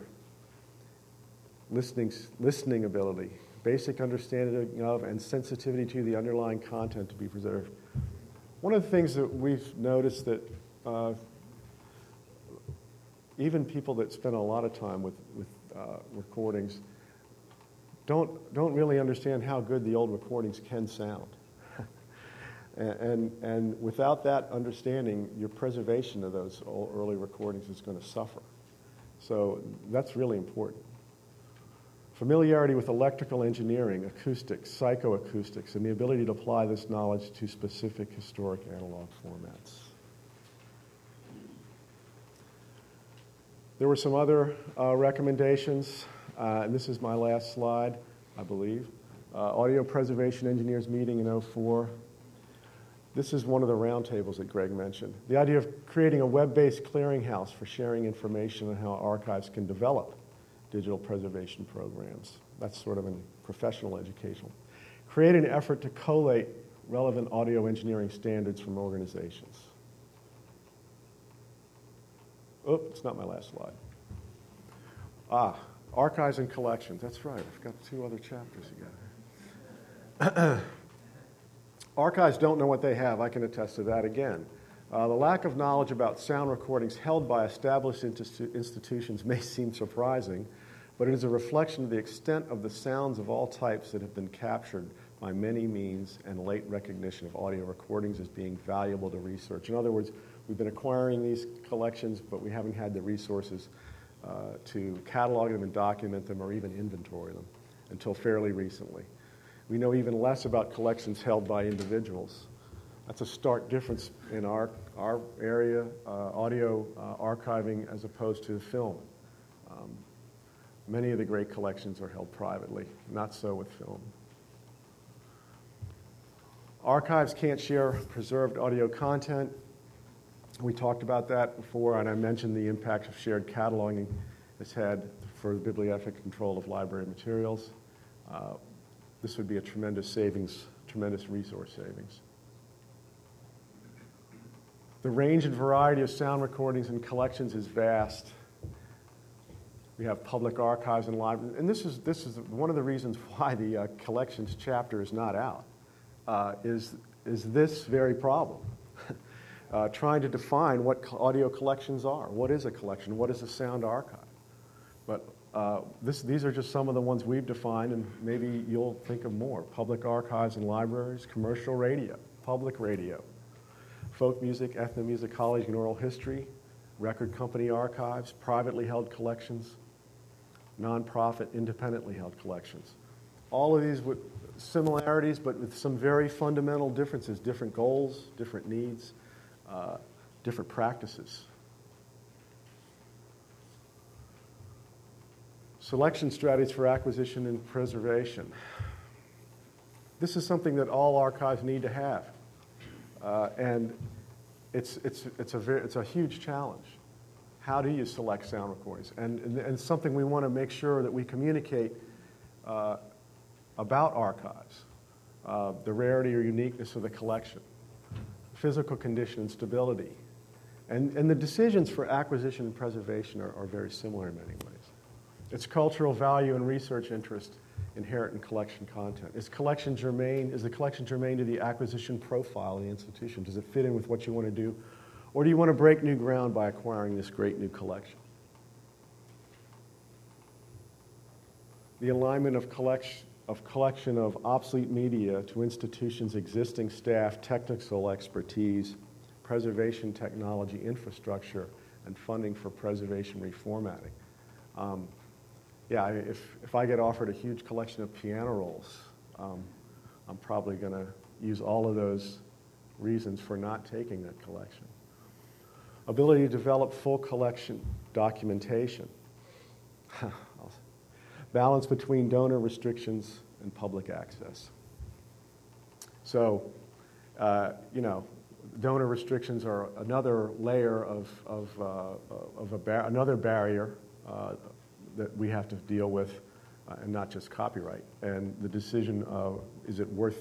Listening ability, basic understanding of and sensitivity to the underlying content to be preserved. One of the things that we've noticed that even people that spend a lot of time with recordings don't really understand how good the old recordings can sound. And without that understanding, your preservation of those early recordings is going to suffer. So that's really important. Familiarity with electrical engineering, acoustics, psychoacoustics, and the ability to apply this knowledge to specific historic analog formats. There were some other recommendations, and this is my last slide, I believe. Audio Preservation Engineers meeting in 2004. This is one of the roundtables that Greg mentioned. The idea of creating a web-based clearinghouse for sharing information on how archives can develop digital preservation programs. That's sort of a professional educational. Create an effort to collate relevant audio engineering standards from organizations. Oh, it's not my last slide. Archives and collections. That's right, I've got 2 other chapters together. Archives don't know what they have. I can attest to that again. The lack of knowledge about sound recordings held by established institutions may seem surprising, but it is a reflection of the extent of the sounds of all types that have been captured by many means and late recognition of audio recordings as being valuable to research. In other words, we've been acquiring these collections, but we haven't had the resources to catalog them and document them or even inventory them until fairly recently. We know even less about collections held by individuals. That's a stark difference in our area, audio archiving as opposed to film. Many of the great collections are held privately, not so with film. Archives can't share preserved audio content. We talked about that before, and I mentioned the impact of shared cataloging has had for the bibliophilic control of library materials. This would be a tremendous savings, tremendous resource savings. The range and variety of sound recordings and collections is vast. We have public archives and libraries, and this is one of the reasons why the collections chapter is not out, is this very problem. trying to define what audio collections are. What is a collection? What is a sound archive? But these are just some of the ones we've defined, and maybe you'll think of more. Public archives and libraries, commercial radio, public radio, folk music, ethnomusicology and oral history, record company archives, privately held collections, nonprofit, independently held collections. All of these with similarities, but with some very fundamental differences, different goals, different needs, different practices. Selection strategies for acquisition and preservation. This is something that all archives need to have, and it's a huge challenge. How do you select sound recordings? And something we want to make sure that we communicate about archives, the rarity or uniqueness of the collection, physical condition and stability. And the decisions for acquisition and preservation are very similar in many ways. Its cultural value and research interest inherent in collection content. Is the collection germane to the acquisition profile of the institution? Does it fit in with what you want to do? Or do you want to break new ground by acquiring this great new collection? The alignment of collection of obsolete media to institutions' existing staff, technical expertise, preservation technology, infrastructure, and funding for preservation reformatting. If I get offered a huge collection of piano rolls, I'm probably going to use all of those reasons for not taking that collection. Ability to develop full collection documentation. Balance between donor restrictions and public access. So, donor restrictions are another layer of another barrier that we have to deal with, and not just copyright. And the decision of is it worth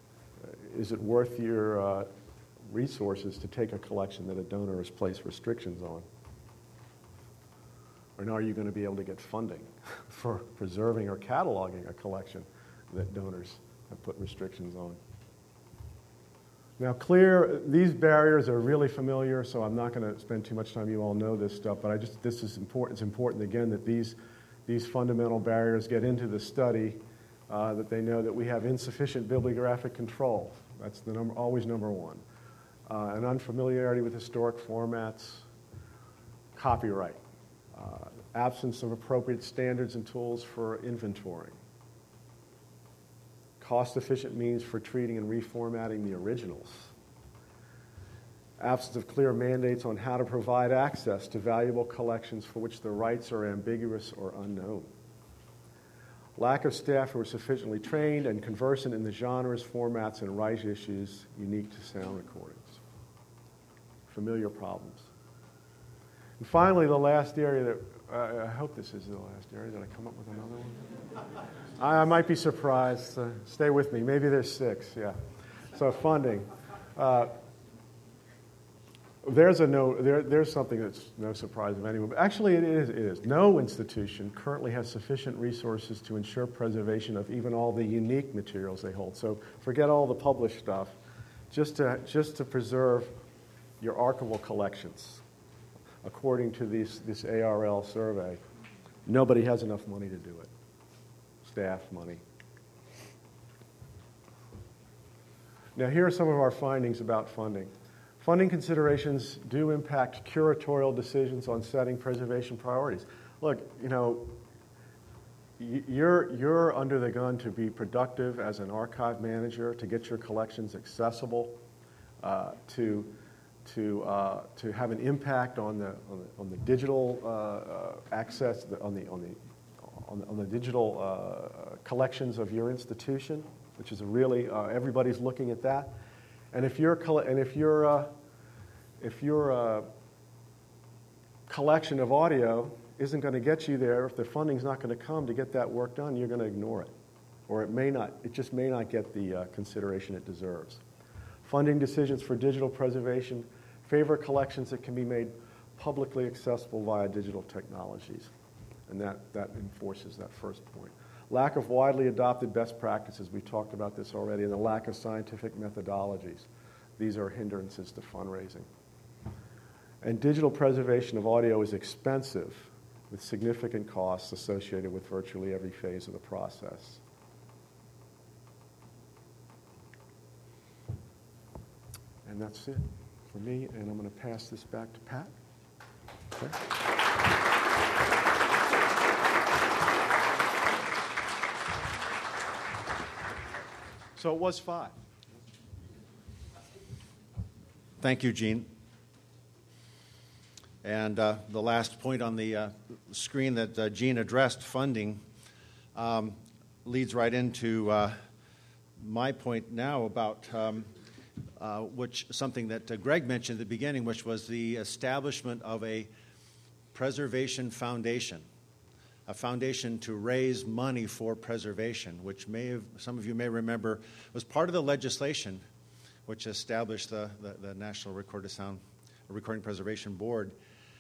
your resources to take a collection that a donor has placed restrictions on? Or are you going to be able to get funding for preserving or cataloging a collection that donors have put restrictions on? Now, these barriers are really familiar, so I'm not going to spend too much time. You all know this stuff, but this is important. It's important, again, that these fundamental barriers get into the study, that they know that we have insufficient bibliographic control. That's always number one. An unfamiliarity with historic formats, copyright, absence of appropriate standards and tools for inventorying, cost-efficient means for treating and reformatting the originals, absence of clear mandates on how to provide access to valuable collections for which the rights are ambiguous or unknown, lack of staff who are sufficiently trained and conversant in the genres, formats, and rights issues unique to sound recordings. Familiar problems. And finally, the last area that, I hope this is the last area. Did I come up with another one? I might be surprised. Stay with me. Maybe there's 6, yeah. So funding. There's something that's no surprise of anyone. But actually, it is. No institution currently has sufficient resources to ensure preservation of even all the unique materials they hold. So forget all the published stuff. Just to preserve your archival collections. According to this ARL survey, nobody has enough money to do it. Staff money. Now, here are some of our findings about funding. Funding considerations do impact curatorial decisions on setting preservation priorities. Look, you're under the gun to be productive as an archive manager, to get your collections accessible, to have an impact on the digital access, on the digital collections of your institution, which is really everybody's looking at that. And if your collection of audio isn't going to get you there, if the funding's not going to come to get that work done, you're going to ignore it, or it just may not get the consideration it deserves. Funding decisions for digital preservation favor collections that can be made publicly accessible via digital technologies. And that enforces that first point. Lack of widely adopted best practices, we talked about this already, and the lack of scientific methodologies. these are hindrances to fundraising. And digital preservation of audio is expensive, with significant costs associated with virtually every phase of the process. And that's it for me, and I'm going to pass this back to Pat. Okay. So it was 5. Thank you, Gene. And the last point on the screen that Gene addressed, funding, leads right into my point now about something that Greg mentioned at the beginning, which was the establishment of a preservation foundation, a foundation to raise money for preservation, which some of you may remember was part of the legislation which established the National Recording Preservation Board.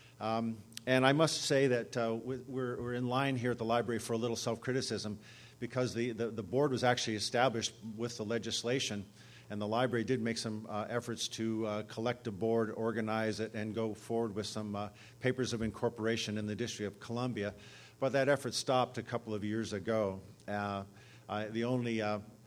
And I must say that we're in line here at the library for a little self-criticism, because the board was actually established with the legislation, and the library did make some efforts to collect a board, organize it, and go forward with some papers of incorporation in the District of Columbia. But that effort stopped a couple of years ago. The only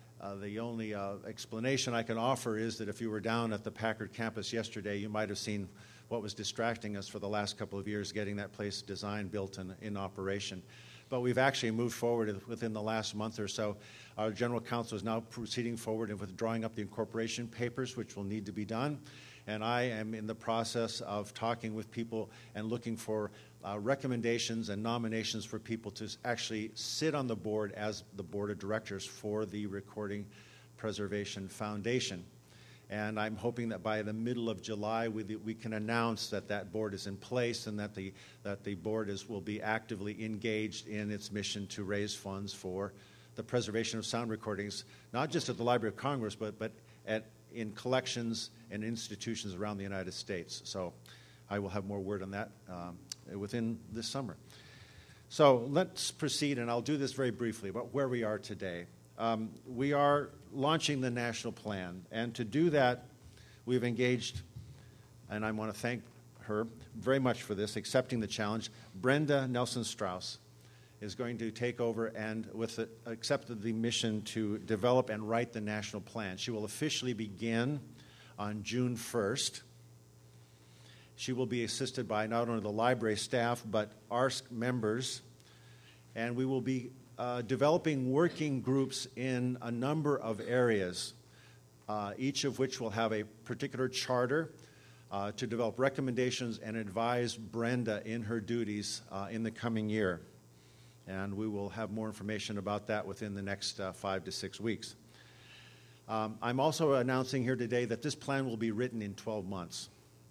explanation I can offer is that if you were down at the Packard campus yesterday, you might have seen what was distracting us for the last couple of years, getting that place designed, built, and in operation. But we've actually moved forward within the last month or so. Our general counsel is now proceeding forward with drawing up the incorporation papers, which will need to be done. And I am in the process of talking with people and looking for recommendations and nominations for people to actually sit on the board as the board of directors for the Recording Preservation Foundation. And I'm hoping that by the middle of July we can announce that board is in place, and that the board will be actively engaged in its mission to raise funds for the preservation of sound recordings, not just at the Library of Congress, but in collections and institutions around the United States. So I will have more word on that within this summer. So let's proceed, and I'll do this very briefly about where we are today. We are launching the national plan, and to do that, we've engaged, and I want to thank her very much for this, accepting the challenge. Brenda Nelson Strauss is going to take over and accepted the mission to develop and write the national plan. She will officially begin on June 1st. She will be assisted by not only the library staff, but our members, and we will be developing working groups in a number of areas, each of which will have a particular charter to develop recommendations and advise Brenda in her duties in the coming year. And we will have more information about that within the next 5 to 6 weeks. I'm also announcing here today that this plan will be written in 12 months.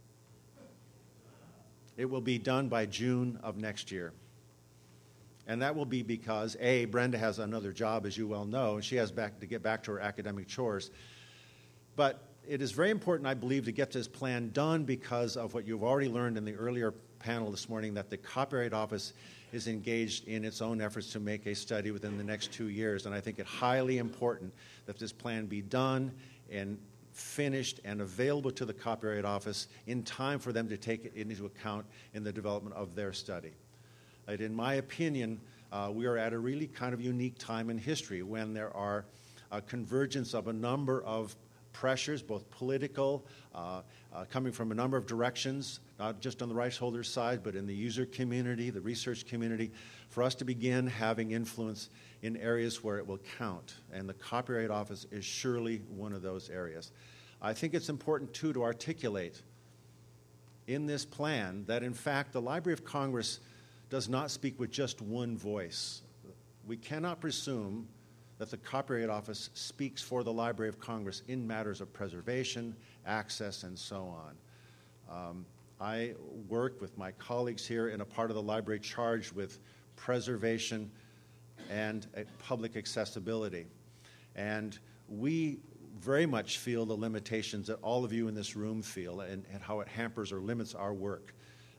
It will be done by June of next year. And that will be because, A, Brenda has another job, as you well know, and she has to get back to her academic chores. But it is very important, I believe, to get this plan done because of what you've already learned in the earlier panel this morning, that the Copyright Office is engaged in its own efforts to make a study within the next 2 years. And I think it's highly important that this plan be done and finished and available to the Copyright Office in time for them to take it into account in the development of their study. In my opinion, we are at a really kind of unique time in history when there are a convergence of a number of pressures, both political, coming from a number of directions, not just on the rights holders' side, but in the user community, the research community, for us to begin having influence in areas where it will count. And the Copyright Office is surely one of those areas. I think it's important, too, to articulate in this plan that, in fact, the Library of Congress does not speak with just one voice. We cannot presume that the Copyright Office speaks for the Library of Congress in matters of preservation, access, and so on. I work with my colleagues here in a part of the library charged with preservation and public accessibility. And we very much feel the limitations that all of you in this room feel, and how it hampers or limits our work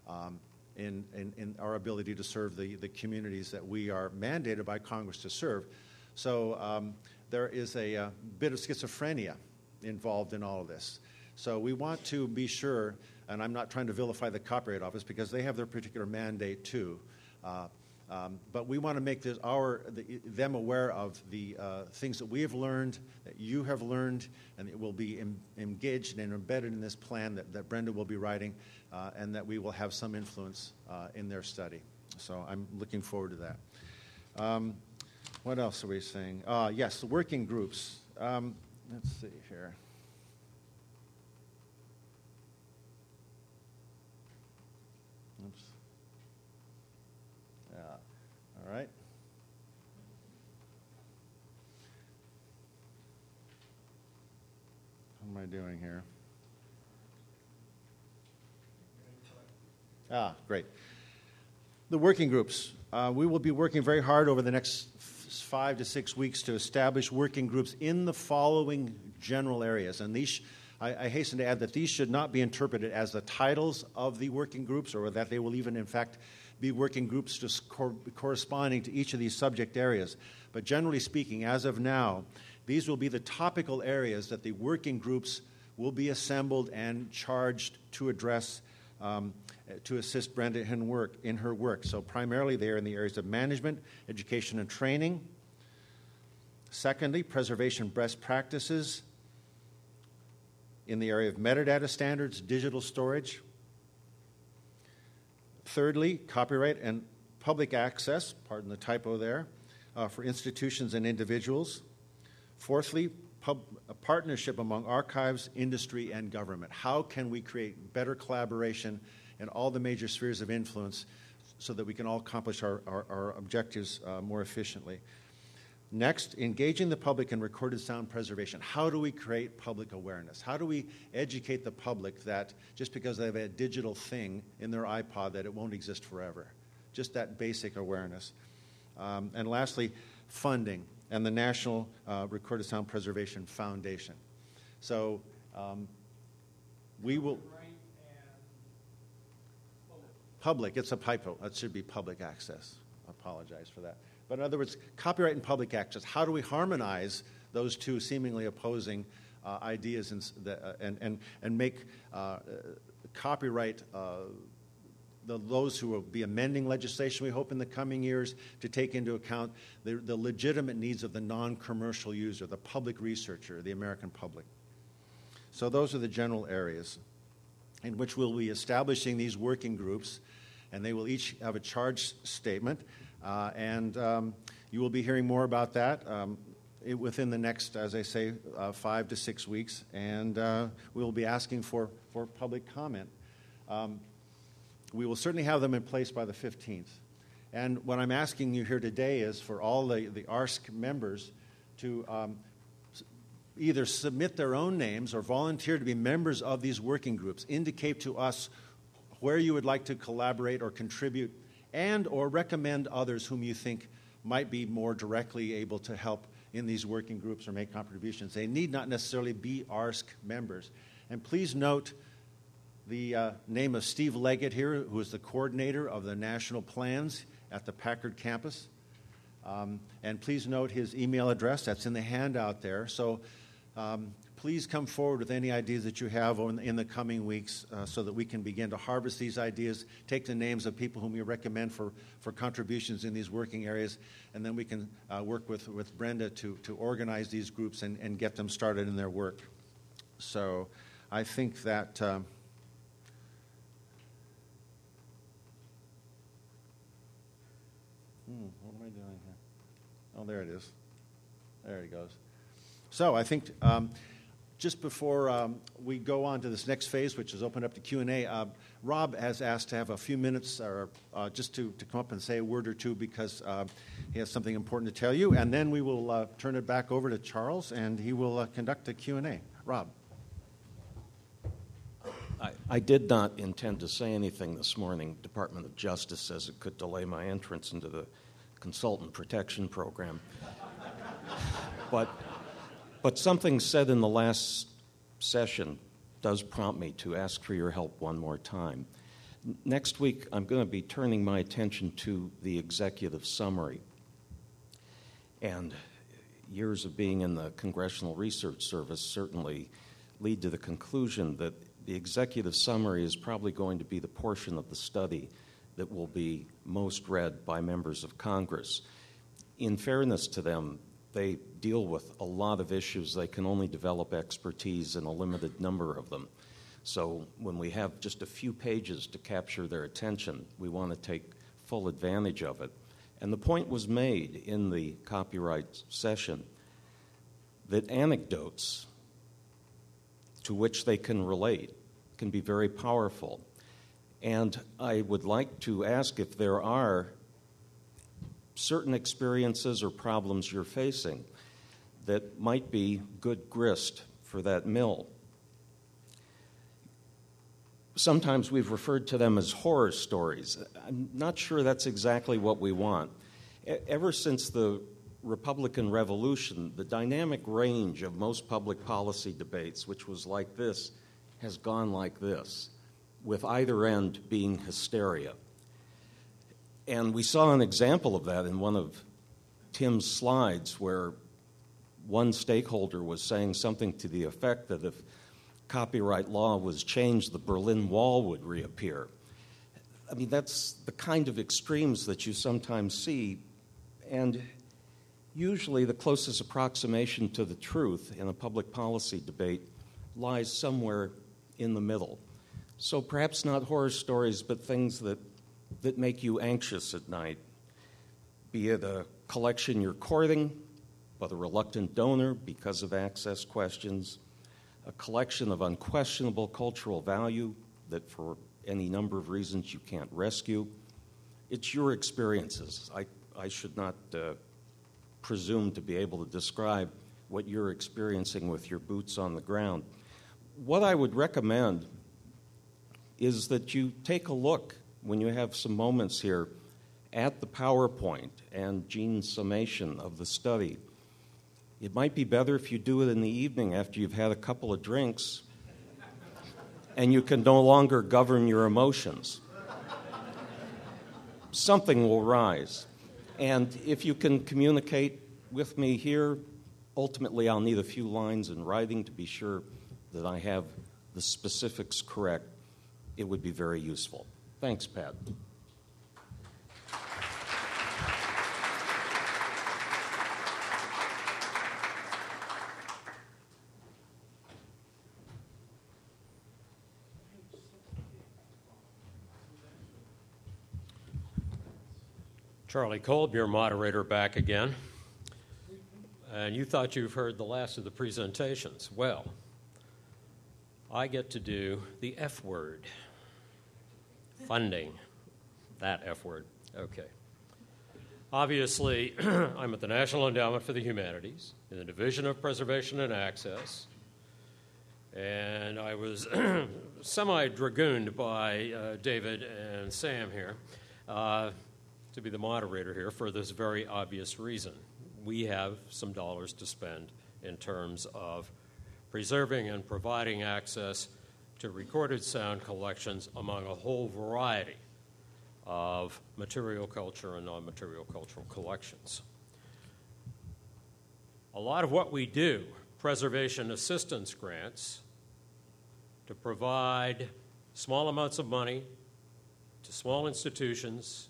in our ability to serve the communities that we are mandated by Congress to serve. So there is a bit of schizophrenia involved in all of this. So we want to be sure, and I'm not trying to vilify the Copyright Office because they have their particular mandate too, but we want to make them aware of the things that we have learned, that you have learned, and it will be engaged and embedded in this plan that Brenda will be writing, and that we will have some influence in their study. So I'm looking forward to that. What else are we saying? Yes, the working groups. Let's see here. Oops. Yeah. All right. What am I doing here? Great. The working groups. We will be working very hard over the next 5 to 6 weeks to establish working groups in the following general areas. And these, I hasten to add that these should not be interpreted as the titles of the working groups, or that they will even, in fact, be working groups just corresponding to each of these subject areas. But generally speaking, as of now, these will be the topical areas that the working groups will be assembled and charged to address, to assist Brenda in her work. So primarily they are in the areas of management, education, and training. Secondly, preservation best practices in the area of metadata standards, digital storage. Thirdly, copyright and public access, pardon the typo there, for institutions and individuals. Fourthly, a partnership among archives, industry, and government. How can we create better collaboration in all the major spheres of influence so that we can all accomplish our objectives more efficiently? Next, engaging the public in recorded sound preservation. How do we create public awareness? How do we educate the public that just because they have a digital thing in their iPod that it won't exist forever? Just that basic awareness. And lastly, funding and the National Recorded Sound Preservation Foundation. So we will... Public, it's a typo. That should be public access. I apologize for that. But in other words, copyright and public access. How do we harmonize those two seemingly opposing ideas and make copyright those who will be amending legislation, we hope, in the coming years, to take into account the legitimate needs of the non-commercial user, the public researcher, the American public. So those are the general areas in which we'll be establishing these working groups, and they will each have a charge statement. You will be hearing more about that within the next, as I say, 5 to 6 weeks, and we will be asking for public comment. We will certainly have them in place by the 15th. And what I'm asking you here today is for all the ARSC members to either submit their own names or volunteer to be members of these working groups. Indicate to us where you would like to collaborate or contribute, and or recommend others whom you think might be more directly able to help in these working groups or make contributions. They need not necessarily be ARSC members. And please note the name of Steve Leggett here, who is the coordinator of the national plans at the Packard campus. And please note his email address. That's in the handout there. So please come forward with any ideas that you have in the coming weeks so that we can begin to harvest these ideas, take the names of people whom you recommend for contributions in these working areas, and then we can work with Brenda to organize these groups and get them started in their work. So I think that... what am I doing here? Oh, there it is. There it goes. So I think just before we go on to this next phase, which is open up to Q&A, Rob has asked to have a few minutes or just to come up and say a word or two because he has something important to tell you. And then we will turn it back over to Charles, and he will conduct a Q&A. Rob. I did not intend to say anything this morning. Department of Justice says it could delay my entrance into the consultant protection program. But something said in the last session does prompt me to ask for your help one more time. Next week, I'm going to be turning my attention to the executive summary. And years of being in the Congressional Research Service certainly lead to the conclusion that the executive summary is probably going to be the portion of the study that will be most read by members of Congress. In fairness to them, they deal with a lot of issues. They can only develop expertise in a limited number of them. So when we have just a few pages to capture their attention, we want to take full advantage of it. And the point was made in the copyright session that anecdotes to which they can relate can be very powerful. And I would like to ask if there are certain experiences or problems you're facing that might be good grist for that mill. Sometimes we've referred to them as horror stories. I'm not sure that's exactly what we want. Ever since the Republican Revolution, the dynamic range of most public policy debates, which was like this, has gone like this, with either end being hysteria. And we saw an example of that in one of Tim's slides where one stakeholder was saying something to the effect that if copyright law was changed, the Berlin Wall would reappear. I mean, that's the kind of extremes that you sometimes see, and usually the closest approximation to the truth in a public policy debate lies somewhere in the middle. So perhaps not horror stories, but things that make you anxious at night, be it a collection you're courting, but a reluctant donor because of access questions, a collection of unquestionable cultural value that for any number of reasons you can't rescue. It's your experiences. I should not presume to be able to describe what you're experiencing with your boots on the ground. What I would recommend is that you take a look, when you have some moments here, at the PowerPoint and Jean's summation of the study. It might be better if you do it in the evening after you've had a couple of drinks and you can no longer govern your emotions. Something will rise. And if you can communicate with me here, ultimately I'll need a few lines in writing to be sure that I have the specifics correct. It would be very useful. Thanks, Pat. Charlie Kolb, your moderator, back again. And you thought you've heard the last of the presentations. Well, I get to do the F word. Funding. That F word. Okay. Obviously, I'm at the National Endowment for the Humanities in the Division of Preservation and Access. And I was semi-dragooned by David and Sam here to be the moderator here for this very obvious reason. We have some dollars to spend in terms of preserving and providing access to recorded sound collections among a whole variety of material culture and non-material cultural collections. A lot of what we do, preservation assistance grants, to provide small amounts of money to small institutions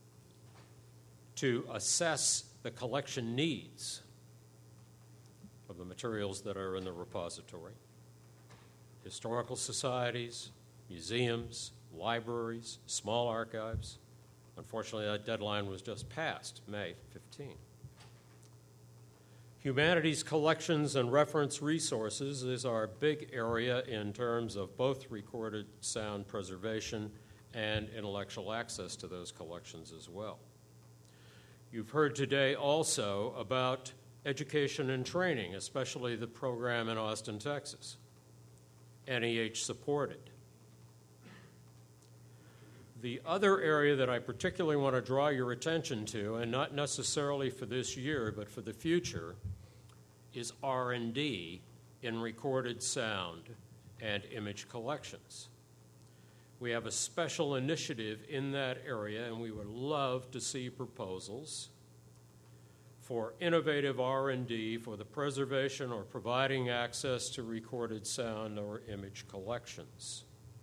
to assess the collection needs of the materials that are in the repository. Historical societies, museums, libraries, small archives. Unfortunately, that deadline was just passed, May 15. Humanities collections and reference resources is our big area in terms of both recorded sound preservation and intellectual access to those collections as well. You've heard today also about education and training, especially the program in Austin, Texas, NEH supported. The other area that I particularly want to draw your attention to, and not necessarily for this year but for the future, is R&D in recorded sound and image collections. We have a special initiative in that area, and we would love to see proposals for innovative R&D for the preservation or providing access to recorded sound or image collections.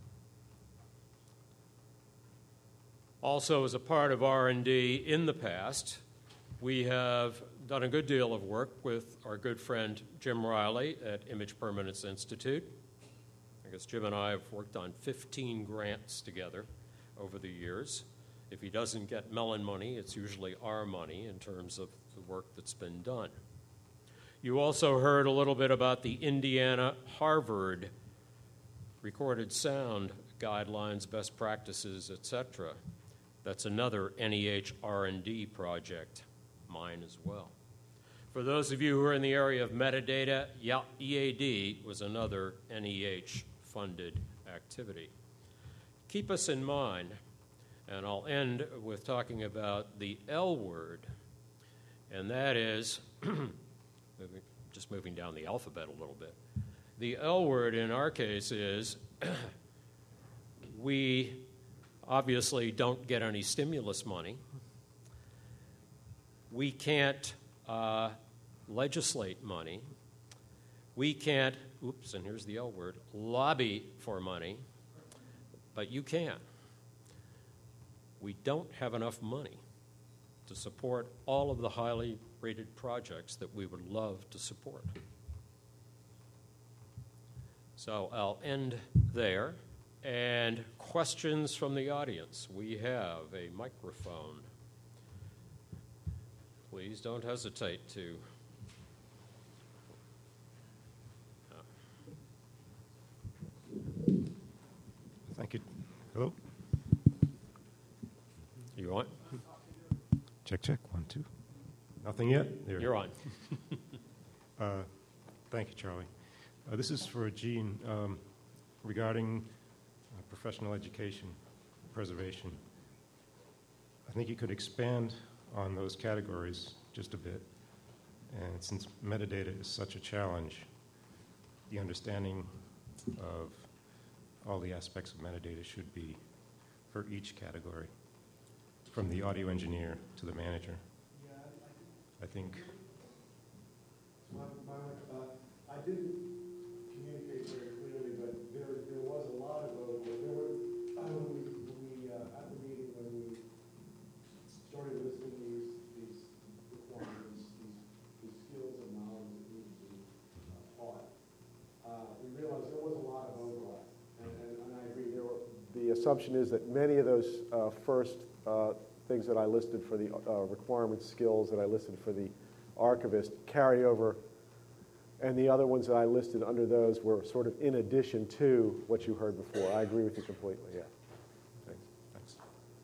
Also, as a part of R&D in the past, we have done a good deal of work with our good friend Jim Riley at Image Permanence Institute. I guess Jim and I have worked on 15 grants together over the years. If he doesn't get Mellon money, it's usually our money in terms of the work that's been done. You also heard a little bit about the Indiana-Harvard recorded sound guidelines, best practices, etc. That's another NEH R&D project, mine as well. For those of you who are in the area of metadata, EAD was another NEH-funded activity. Keep us in mind, and I'll end with talking about the L word, and that is, just moving down the alphabet a little bit. The L word in our case is we obviously don't get any stimulus money. We can't legislate money. We can't, and here's the L word, lobby for money, but you can. We don't have enough money to support all of the highly rated projects that we would love to support. So I'll end there. And questions from the audience. We have a microphone. Please don't hesitate to. Thank you. Hello? You on? Check, check. 1, 2. Nothing yet? There. You're on. Thank you, Charlie. This is for Gene regarding professional education, preservation. I think you could expand on those categories just a bit. And since metadata is such a challenge, the understanding of all the aspects of metadata should be for each category, from the audio engineer to the manager. I think. I didn't communicate very clearly, but there was a lot of those. When we at the meeting when we started listing these requirements, these skills and knowledge that need to be taught, we realized there was a lot of overlap, and I agree. The assumption is that many of those first things that I listed for the requirements, skills that I listed for the archivist carry over. And the other ones that I listed under those were sort of in addition to what you heard before. I agree with you completely, yeah. Thanks.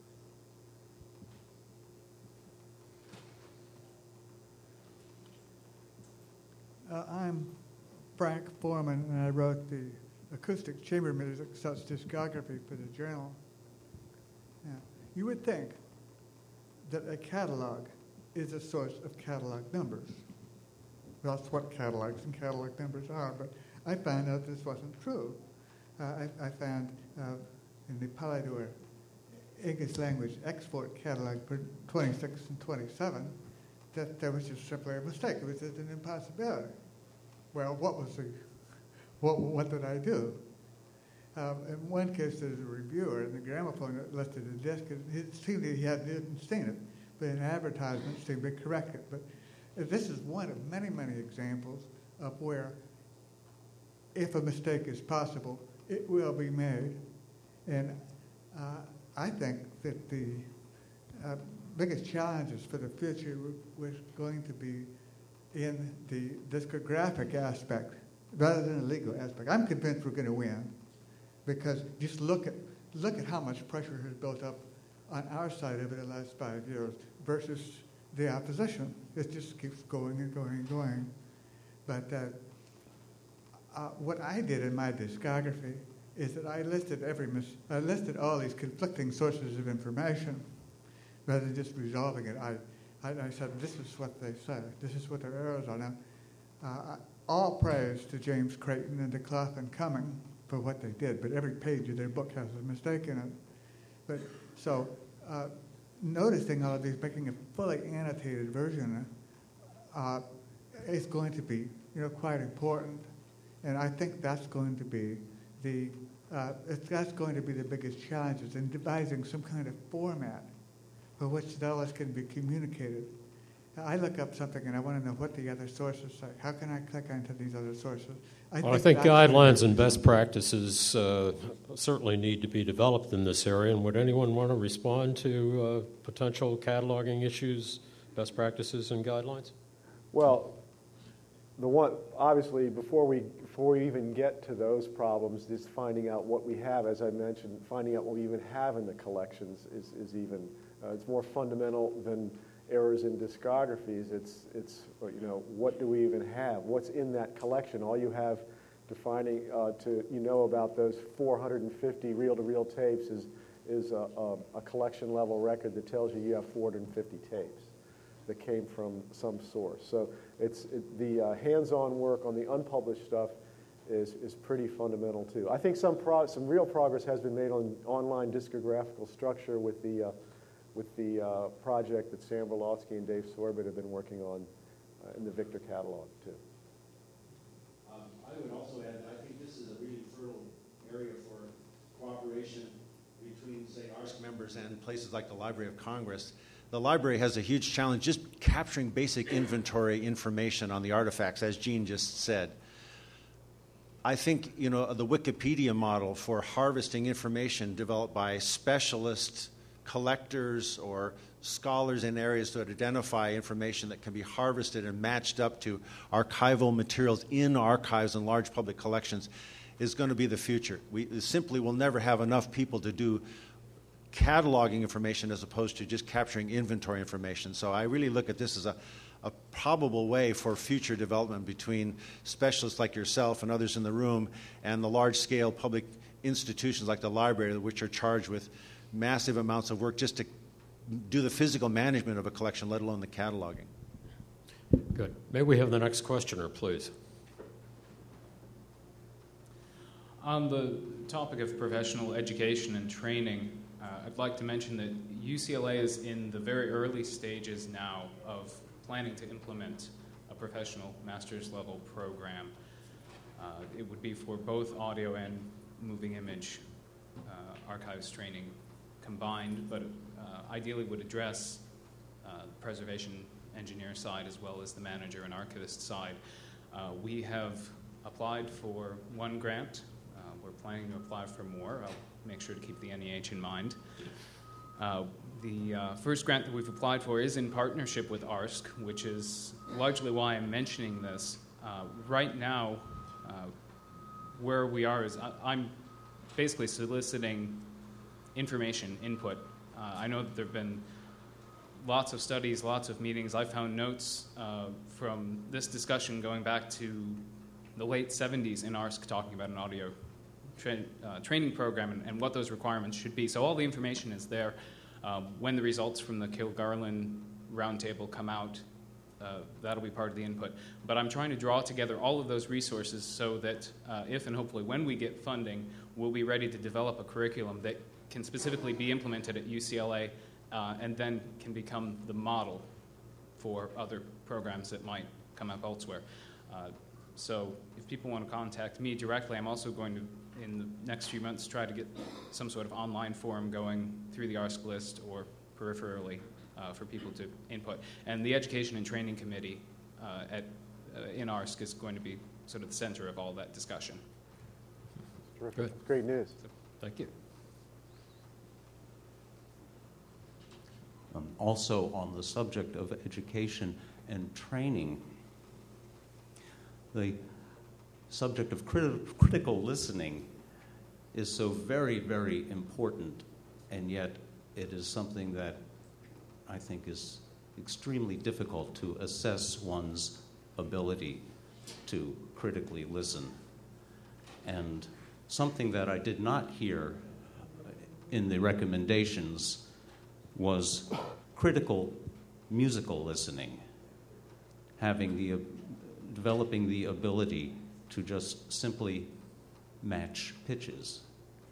I'm Frank Foreman, and I wrote the acoustic chamber music such discography for the journal. Now, you would think that a catalog is a source of catalog numbers. That's what catalogs and catalog numbers are, but I found out this wasn't true. I found in the Polydor English language export catalog for 26 and 27 that there was just simply a mistake. It was just an impossibility. Well, what did I do? In one case, there's a reviewer in the gramophone that listed a disc, and it seemed that he hadn't seen it, but an advertisement seemed to correct it. But this is one of many, many examples of where, if a mistake is possible, it will be made. And I think that the biggest challenges for the future was going to be in the discographic aspect rather than the legal aspect. I'm convinced we're going to win because just look at how much pressure has built up on our side of it in the last 5 years versus the opposition. It just keeps going and going and going. But what I did in my discography is that I listed all these conflicting sources of information rather than just resolving it. I said, this is what they say. This is what their errors are. Now, all praise to James Creighton and to Clough and Cumming for what they did, but every page of their book has a mistake in it. But so noticing all of these, making a fully annotated version is going to be, quite important. And I think that's going to be the biggest challenge, is in devising some kind of format for which those can be communicated. I look up something and I want to know what the other sources say. How can I click onto these other sources? I think guidelines and best practices certainly need to be developed in this area. And would anyone want to respond to potential cataloging issues, best practices, and guidelines? Well, the one obviously before we even get to those problems, is finding out what we have. As I mentioned, finding out what we even have in the collections is even it's more fundamental than errors in discographies. It's what do we even have? What's in that collection? All you have defining about those 450 reel-to-reel tapes is a collection level record that tells you have 450 tapes that came from some source. So the hands-on work on the unpublished stuff is pretty fundamental too. I think some real progress has been made on online discographical structure with the project that Sam Berlowski and Dave Sorbit have been working on in the Victor catalog too. I would also add that I think this is a really fertile area for cooperation between, say, ARSC members and places like the Library of Congress. The library has a huge challenge just capturing basic inventory information on the artifacts, as Gene just said. I think, the Wikipedia model for harvesting information developed by specialists, collectors, or scholars in areas to identify information that can be harvested and matched up to archival materials in archives and large public collections is going to be the future. We simply will never have enough people to do cataloging information as opposed to just capturing inventory information. So I really look at this as a probable way for future development between specialists like yourself and others in the room and the large-scale public institutions like the library, which are charged with massive amounts of work just to do the physical management of a collection, let alone the cataloging. Good. May we have the next questioner, please? On the topic of professional education and training, I'd like to mention that UCLA is in the very early stages now of planning to implement a professional master's level program. It would be for both audio and moving image archives training combined, but ideally would address the preservation engineer side as well as the manager and archivist side. We have applied for one grant. We're planning to apply for more. I'll make sure to keep the NEH in mind. The first grant that we've applied for is in partnership with ARSC, which is largely why I'm mentioning this. Right now, where we are is I'm basically soliciting information, input. I know that there have been lots of studies, lots of meetings. I found notes from this discussion going back to the late 70s in ARSC talking about an audio training program and what those requirements should be. So all the information is there. When the results from the Kilgarlin roundtable come out, that'll be part of the input. But I'm trying to draw together all of those resources so that if and hopefully when we get funding, we'll be ready to develop a curriculum that can specifically be implemented at UCLA and then can become the model for other programs that might come up elsewhere. So if people want to contact me directly, I'm also going to, in the next few months, try to get some sort of online forum going through the ARSC list or peripherally for people to input. And the Education and Training Committee in ARSC is going to be sort of the center of all that discussion. Terrific. Good. Great news. So, thank you. Also on the subject of education and training, the subject of critical listening is so very, very important, and yet it is something that I think is extremely difficult to assess one's ability to critically listen. And something that I did not hear in the recommendations was critical musical listening, developing the ability to just simply match pitches.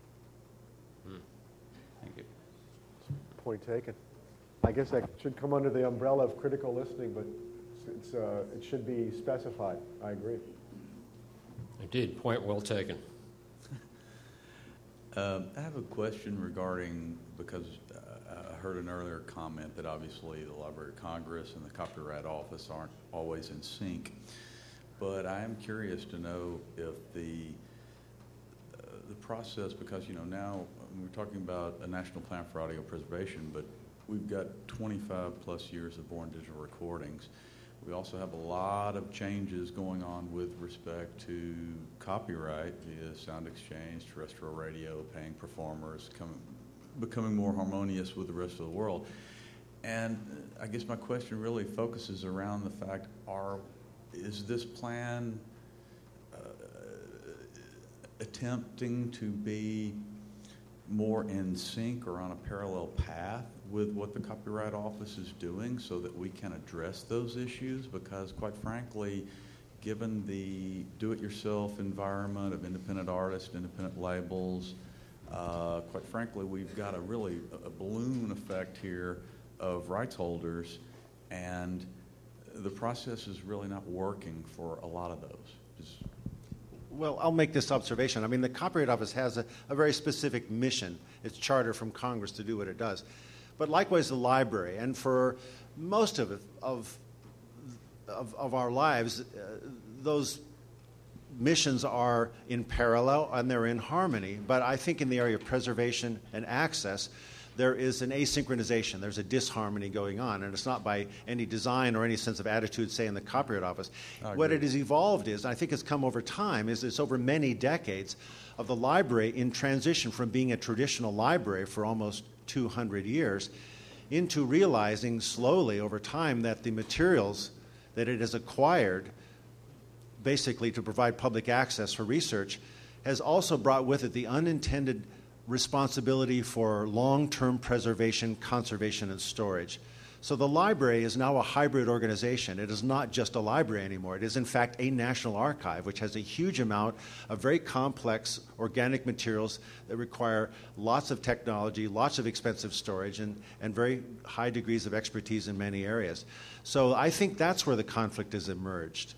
Thank you. Point taken. I guess that should come under the umbrella of critical listening, but it should be specified. I agree. Indeed, point well taken. I have a question regarding, because I heard an earlier comment that obviously the Library of Congress and the Copyright Office aren't always in sync, but I am curious to know if the process, because now we're talking about a national plan for audio preservation, but we've got 25 plus years of born digital recordings. We also have a lot of changes going on with respect to copyright via sound exchange, terrestrial radio, paying performers, becoming more harmonious with the rest of the world. And I guess my question really focuses around the fact, is this plan attempting to be more in sync or on a parallel path with what the Copyright Office is doing so that we can address those issues? Because quite frankly, given the do-it-yourself environment of independent artists, independent labels, quite frankly, we've got a balloon effect here of rights holders, and the process is really not working for a lot of those. Well, I'll make this observation. I mean, the Copyright Office has a very specific mission. It's charter from Congress to do what it does. But likewise, the library, and for most of our lives, those missions are in parallel and they're in harmony. But I think in the area of preservation and access, there is an asynchronization. There's a disharmony going on, and it's not by any design or any sense of attitude, say, in the Copyright Office. What it has evolved is, and I think it's come over time, is it's over many decades of the library in transition from being a traditional library for almost 200 years into realizing slowly over time that the materials that it has acquired basically to provide public access for research has also brought with it the unintended responsibility for long-term preservation, conservation, and storage. So the library is now a hybrid organization. It is not just a library anymore. It is, in fact, a national archive, which has a huge amount of very complex organic materials that require lots of technology, lots of expensive storage, and very high degrees of expertise in many areas. So I think that's where the conflict has emerged.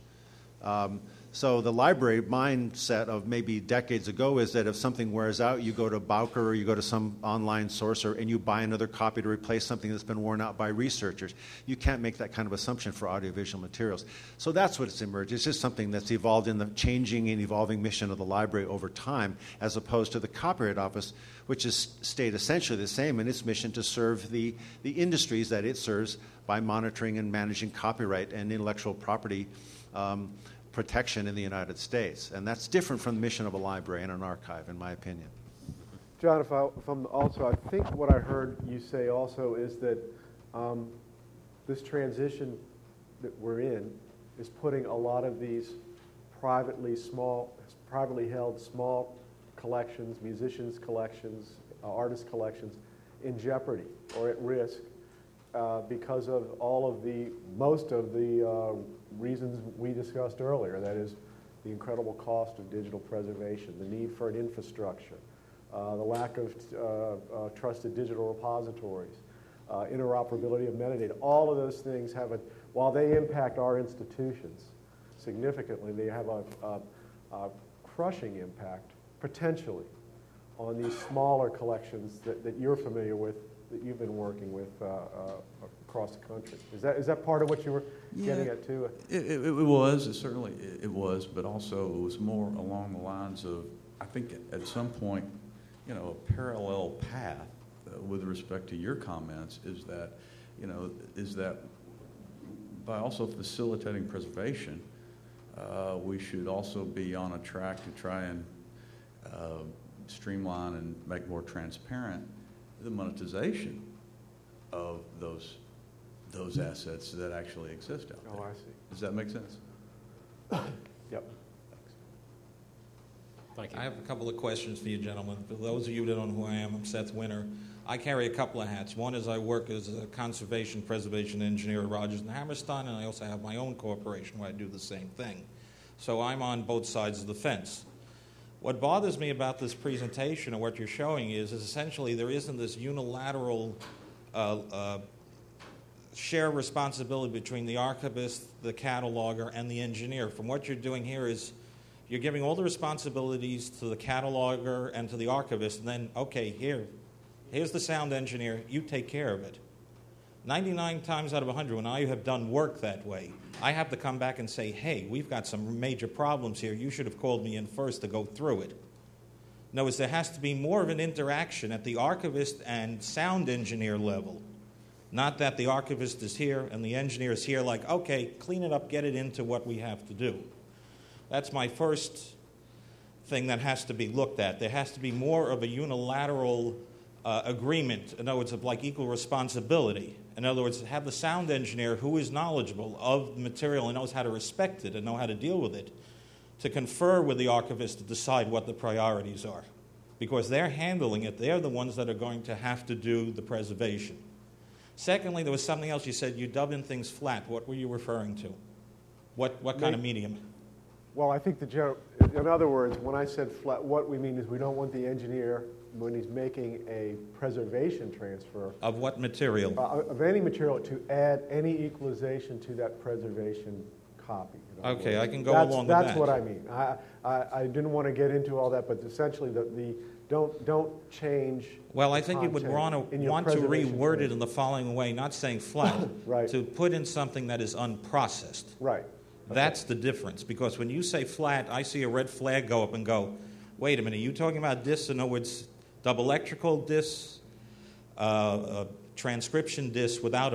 So the library mindset of maybe decades ago is that if something wears out, you go to Bowker or you go to some online source and you buy another copy to replace something that's been worn out by researchers. You can't make that kind of assumption for audiovisual materials. So that's what it's emerged. It's just something that's evolved in the changing and evolving mission of the library over time, as opposed to the Copyright Office, which has stayed essentially the same in its mission to serve the industries that it serves by monitoring and managing copyright and intellectual property protection in the United States. And that's different from the mission of a library and an archive, in my opinion. John, if I'm also, I think what I heard you say also is that this transition that we're in is putting a lot of these privately held small collections, musicians' collections, artist collections, in jeopardy or at risk because of most of the reasons we discussed earlier. That is, the incredible cost of digital preservation, the need for an infrastructure, the lack of trusted digital repositories, interoperability of metadata. All of those things while they impact our institutions significantly, they have a crushing impact, potentially, on these smaller collections that you're familiar with, that you've been working with across the country. Is that part of what you were getting at too? It was. It was, but also it was more along the lines of, I think at some point, a parallel path with respect to your comments is that by also facilitating preservation, we should also be on a track to try and streamline and make more transparent the monetization of those assets that actually exist out there. Oh, I see. Does that make sense? Yep. Thank you. I have a couple of questions for you, gentlemen. For those of you that don't know who I am, I'm Seth Winter. I carry a couple of hats. One is I work as a conservation preservation engineer at Rogers and Hammerstein, and I also have my own corporation where I do the same thing. So I'm on both sides of the fence. What bothers me about this presentation and what you're showing is essentially there isn't this unilateral share responsibility between the archivist, the cataloger, and the engineer. From what you're doing here is you're giving all the responsibilities to the cataloger and to the archivist, and then, okay, here's the sound engineer, you take care of it. 99 times out of 100, when I have done work that way, I have to come back and say, hey, we've got some major problems here. You should have called me in first to go through it. In other words, there has to be more of an interaction at the archivist and sound engineer level. Not that the archivist is here and the engineer is here like, okay, clean it up, get it into what we have to do. That's my first thing that has to be looked at. There has to be more of a unilateral agreement, in other words, of like equal responsibility. In other words, have the sound engineer who is knowledgeable of the material and knows how to respect it and know how to deal with it, to confer with the archivist to decide what the priorities are. Because they're handling it, they're the ones that are going to have to do the preservation. Secondly, there was something else you said, you dub in things flat. What were you referring to? What kind of medium? Well, I think in other words, when I said flat, what we mean is we don't want the engineer, when he's making a preservation transfer. Of what material? Of any material, to add any equalization to that preservation copy. Okay, I can go along with that. That's what I mean. I didn't want to get into all that, but essentially don't change. Well, I think you would want to reword it in the following way, not saying flat, right. To put in something that is unprocessed. Right. That's the difference, because when you say flat, I see a red flag go up and go, wait a minute, are you talking about discs, in other words, double electrical discs, transcription disc without a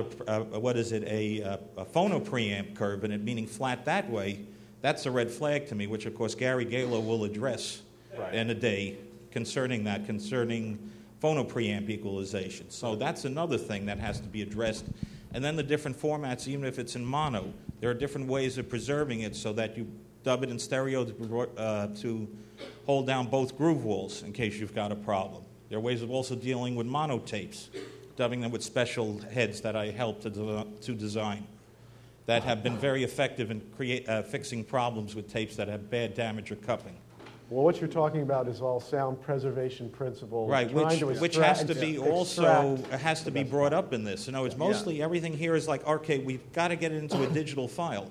phono preamp curve, and it meaning flat that way? That's a red flag to me, which of course Gary Galo will address in a day concerning phono preamp equalization. So that's another thing that has to be addressed. And then the different formats, even if it's in mono, there are different ways of preserving it so that you dub it in stereo to hold down both groove walls in case you've got a problem. There are ways of also dealing with mono tapes, dubbing them with special heads that I helped to design that have been very effective in fixing problems with tapes that have bad damage or cupping. Well, what you're talking about is all sound preservation principles. Right, which has to be also has to be brought up in this. You know, it's mostly everything here is like, okay, we've got to get it into a digital file.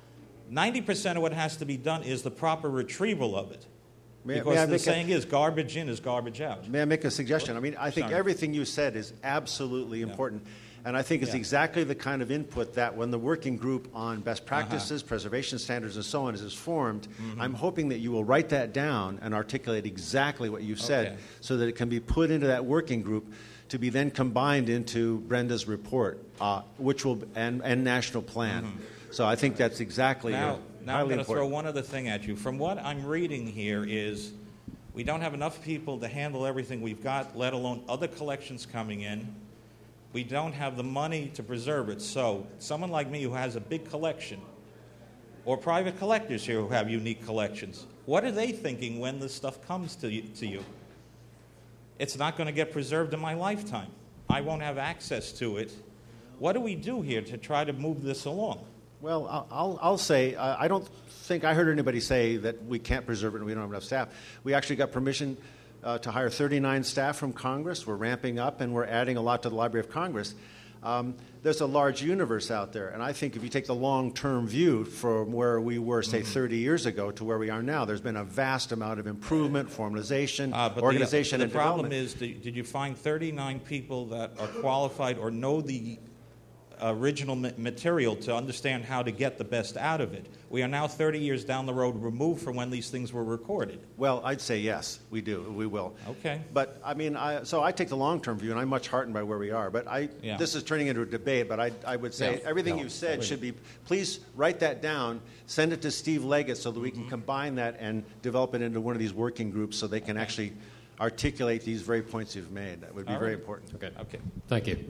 90% of what has to be done is the proper retrieval of it. Because the saying is, garbage in is garbage out. May I make a suggestion? I mean, I think everything you said is absolutely important. And I think it's exactly the kind of input that when the working group on best practices, preservation standards, and so on is formed, I'm hoping that you will write that down and articulate exactly what you've said so that it can be put into that working group to be then combined into Brenda's report, which will and national plan. So I think that's exactly Now I'm going to throw important. one other thing at you. From what I'm reading here is we don't have enough people to handle everything we've got, let alone other collections coming in. We don't have the money to preserve it. So someone like me who has a big collection, or private collectors here who have unique collections, what are they thinking when this stuff comes to you? It's not going to get preserved in my lifetime. I won't have access to it. What do we do here to try to move this along? Well, I'll say, I don't think I heard anybody say that we can't preserve it and we don't have enough staff. We actually got permission to hire 39 staff from Congress. We're ramping up, and we're adding a lot to the Library of Congress. There's a large universe out there, and I think if you take the long-term view from where we were, say, 30 years ago to where we are now, there's been a vast amount of improvement, formalization, organization, and development. The problem is, did you find 39 people that are qualified or know the original material to understand how to get the best out of it? We are now 30 years down the road removed from when these things were recorded. Well, I'd say yes, we do. We will. Okay. But, I mean, so I take the long-term view, and I'm much heartened by where we are. But this is turning into a debate, but I would say everything you said should be, please write that down, send it to Steve Leggett so that we can combine that and develop it into one of these working groups so they can actually articulate these very points you've made. That would be very important. Okay. Thank you.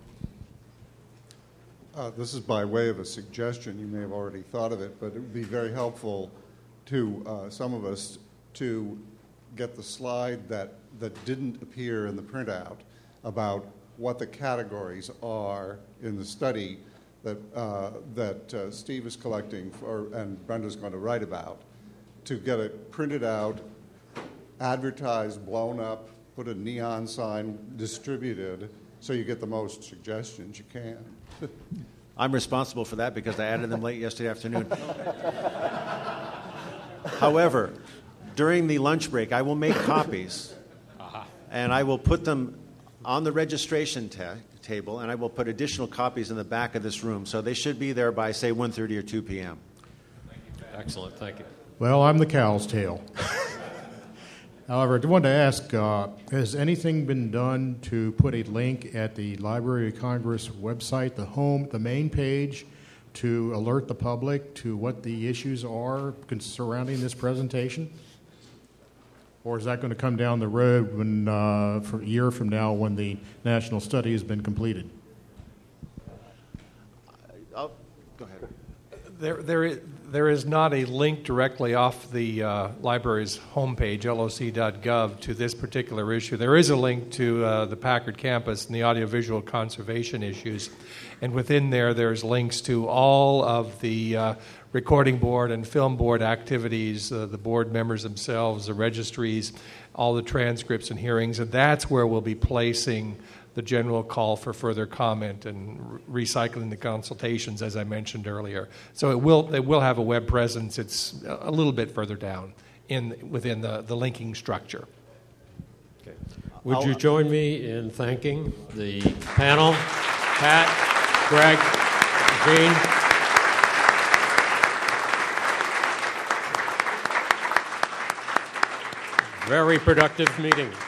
This is by way of a suggestion. You may have already thought of it, but it would be very helpful to some of us to get the slide that didn't appear in the printout about what the categories are in the study that Steve is collecting and Brenda's going to write about, to get it printed out, advertised, blown up, put a neon sign, distributed, so you get the most suggestions you can. I'm responsible for that because I added them late yesterday afternoon. However, during the lunch break, I will make copies, and I will put them on the registration table, and I will put additional copies in the back of this room. So they should be there by, say, 1:30 or 2 p.m. Excellent, thank you. Well, I'm the cow's tail. However, I wanted to ask, has anything been done to put a link at the Library of Congress website, the main page, to alert the public to what the issues are surrounding this presentation? Or is that going to come down the road for a year from now when the national study has been completed? Go There ahead. is not a link directly off the library's homepage, loc.gov, to this particular issue. There is a link to the Packard campus and the audiovisual conservation issues. And within there's links to all of the recording board and film board activities, the board members themselves, the registries, all the transcripts and hearings. And that's where we'll be placing the general call for further comment and recycling the consultations, as I mentioned earlier. So it will have a web presence. It's a little bit further down within the linking structure. Okay. Would you join me in thanking the panel, Pat, Greg, Gene? Very productive meeting.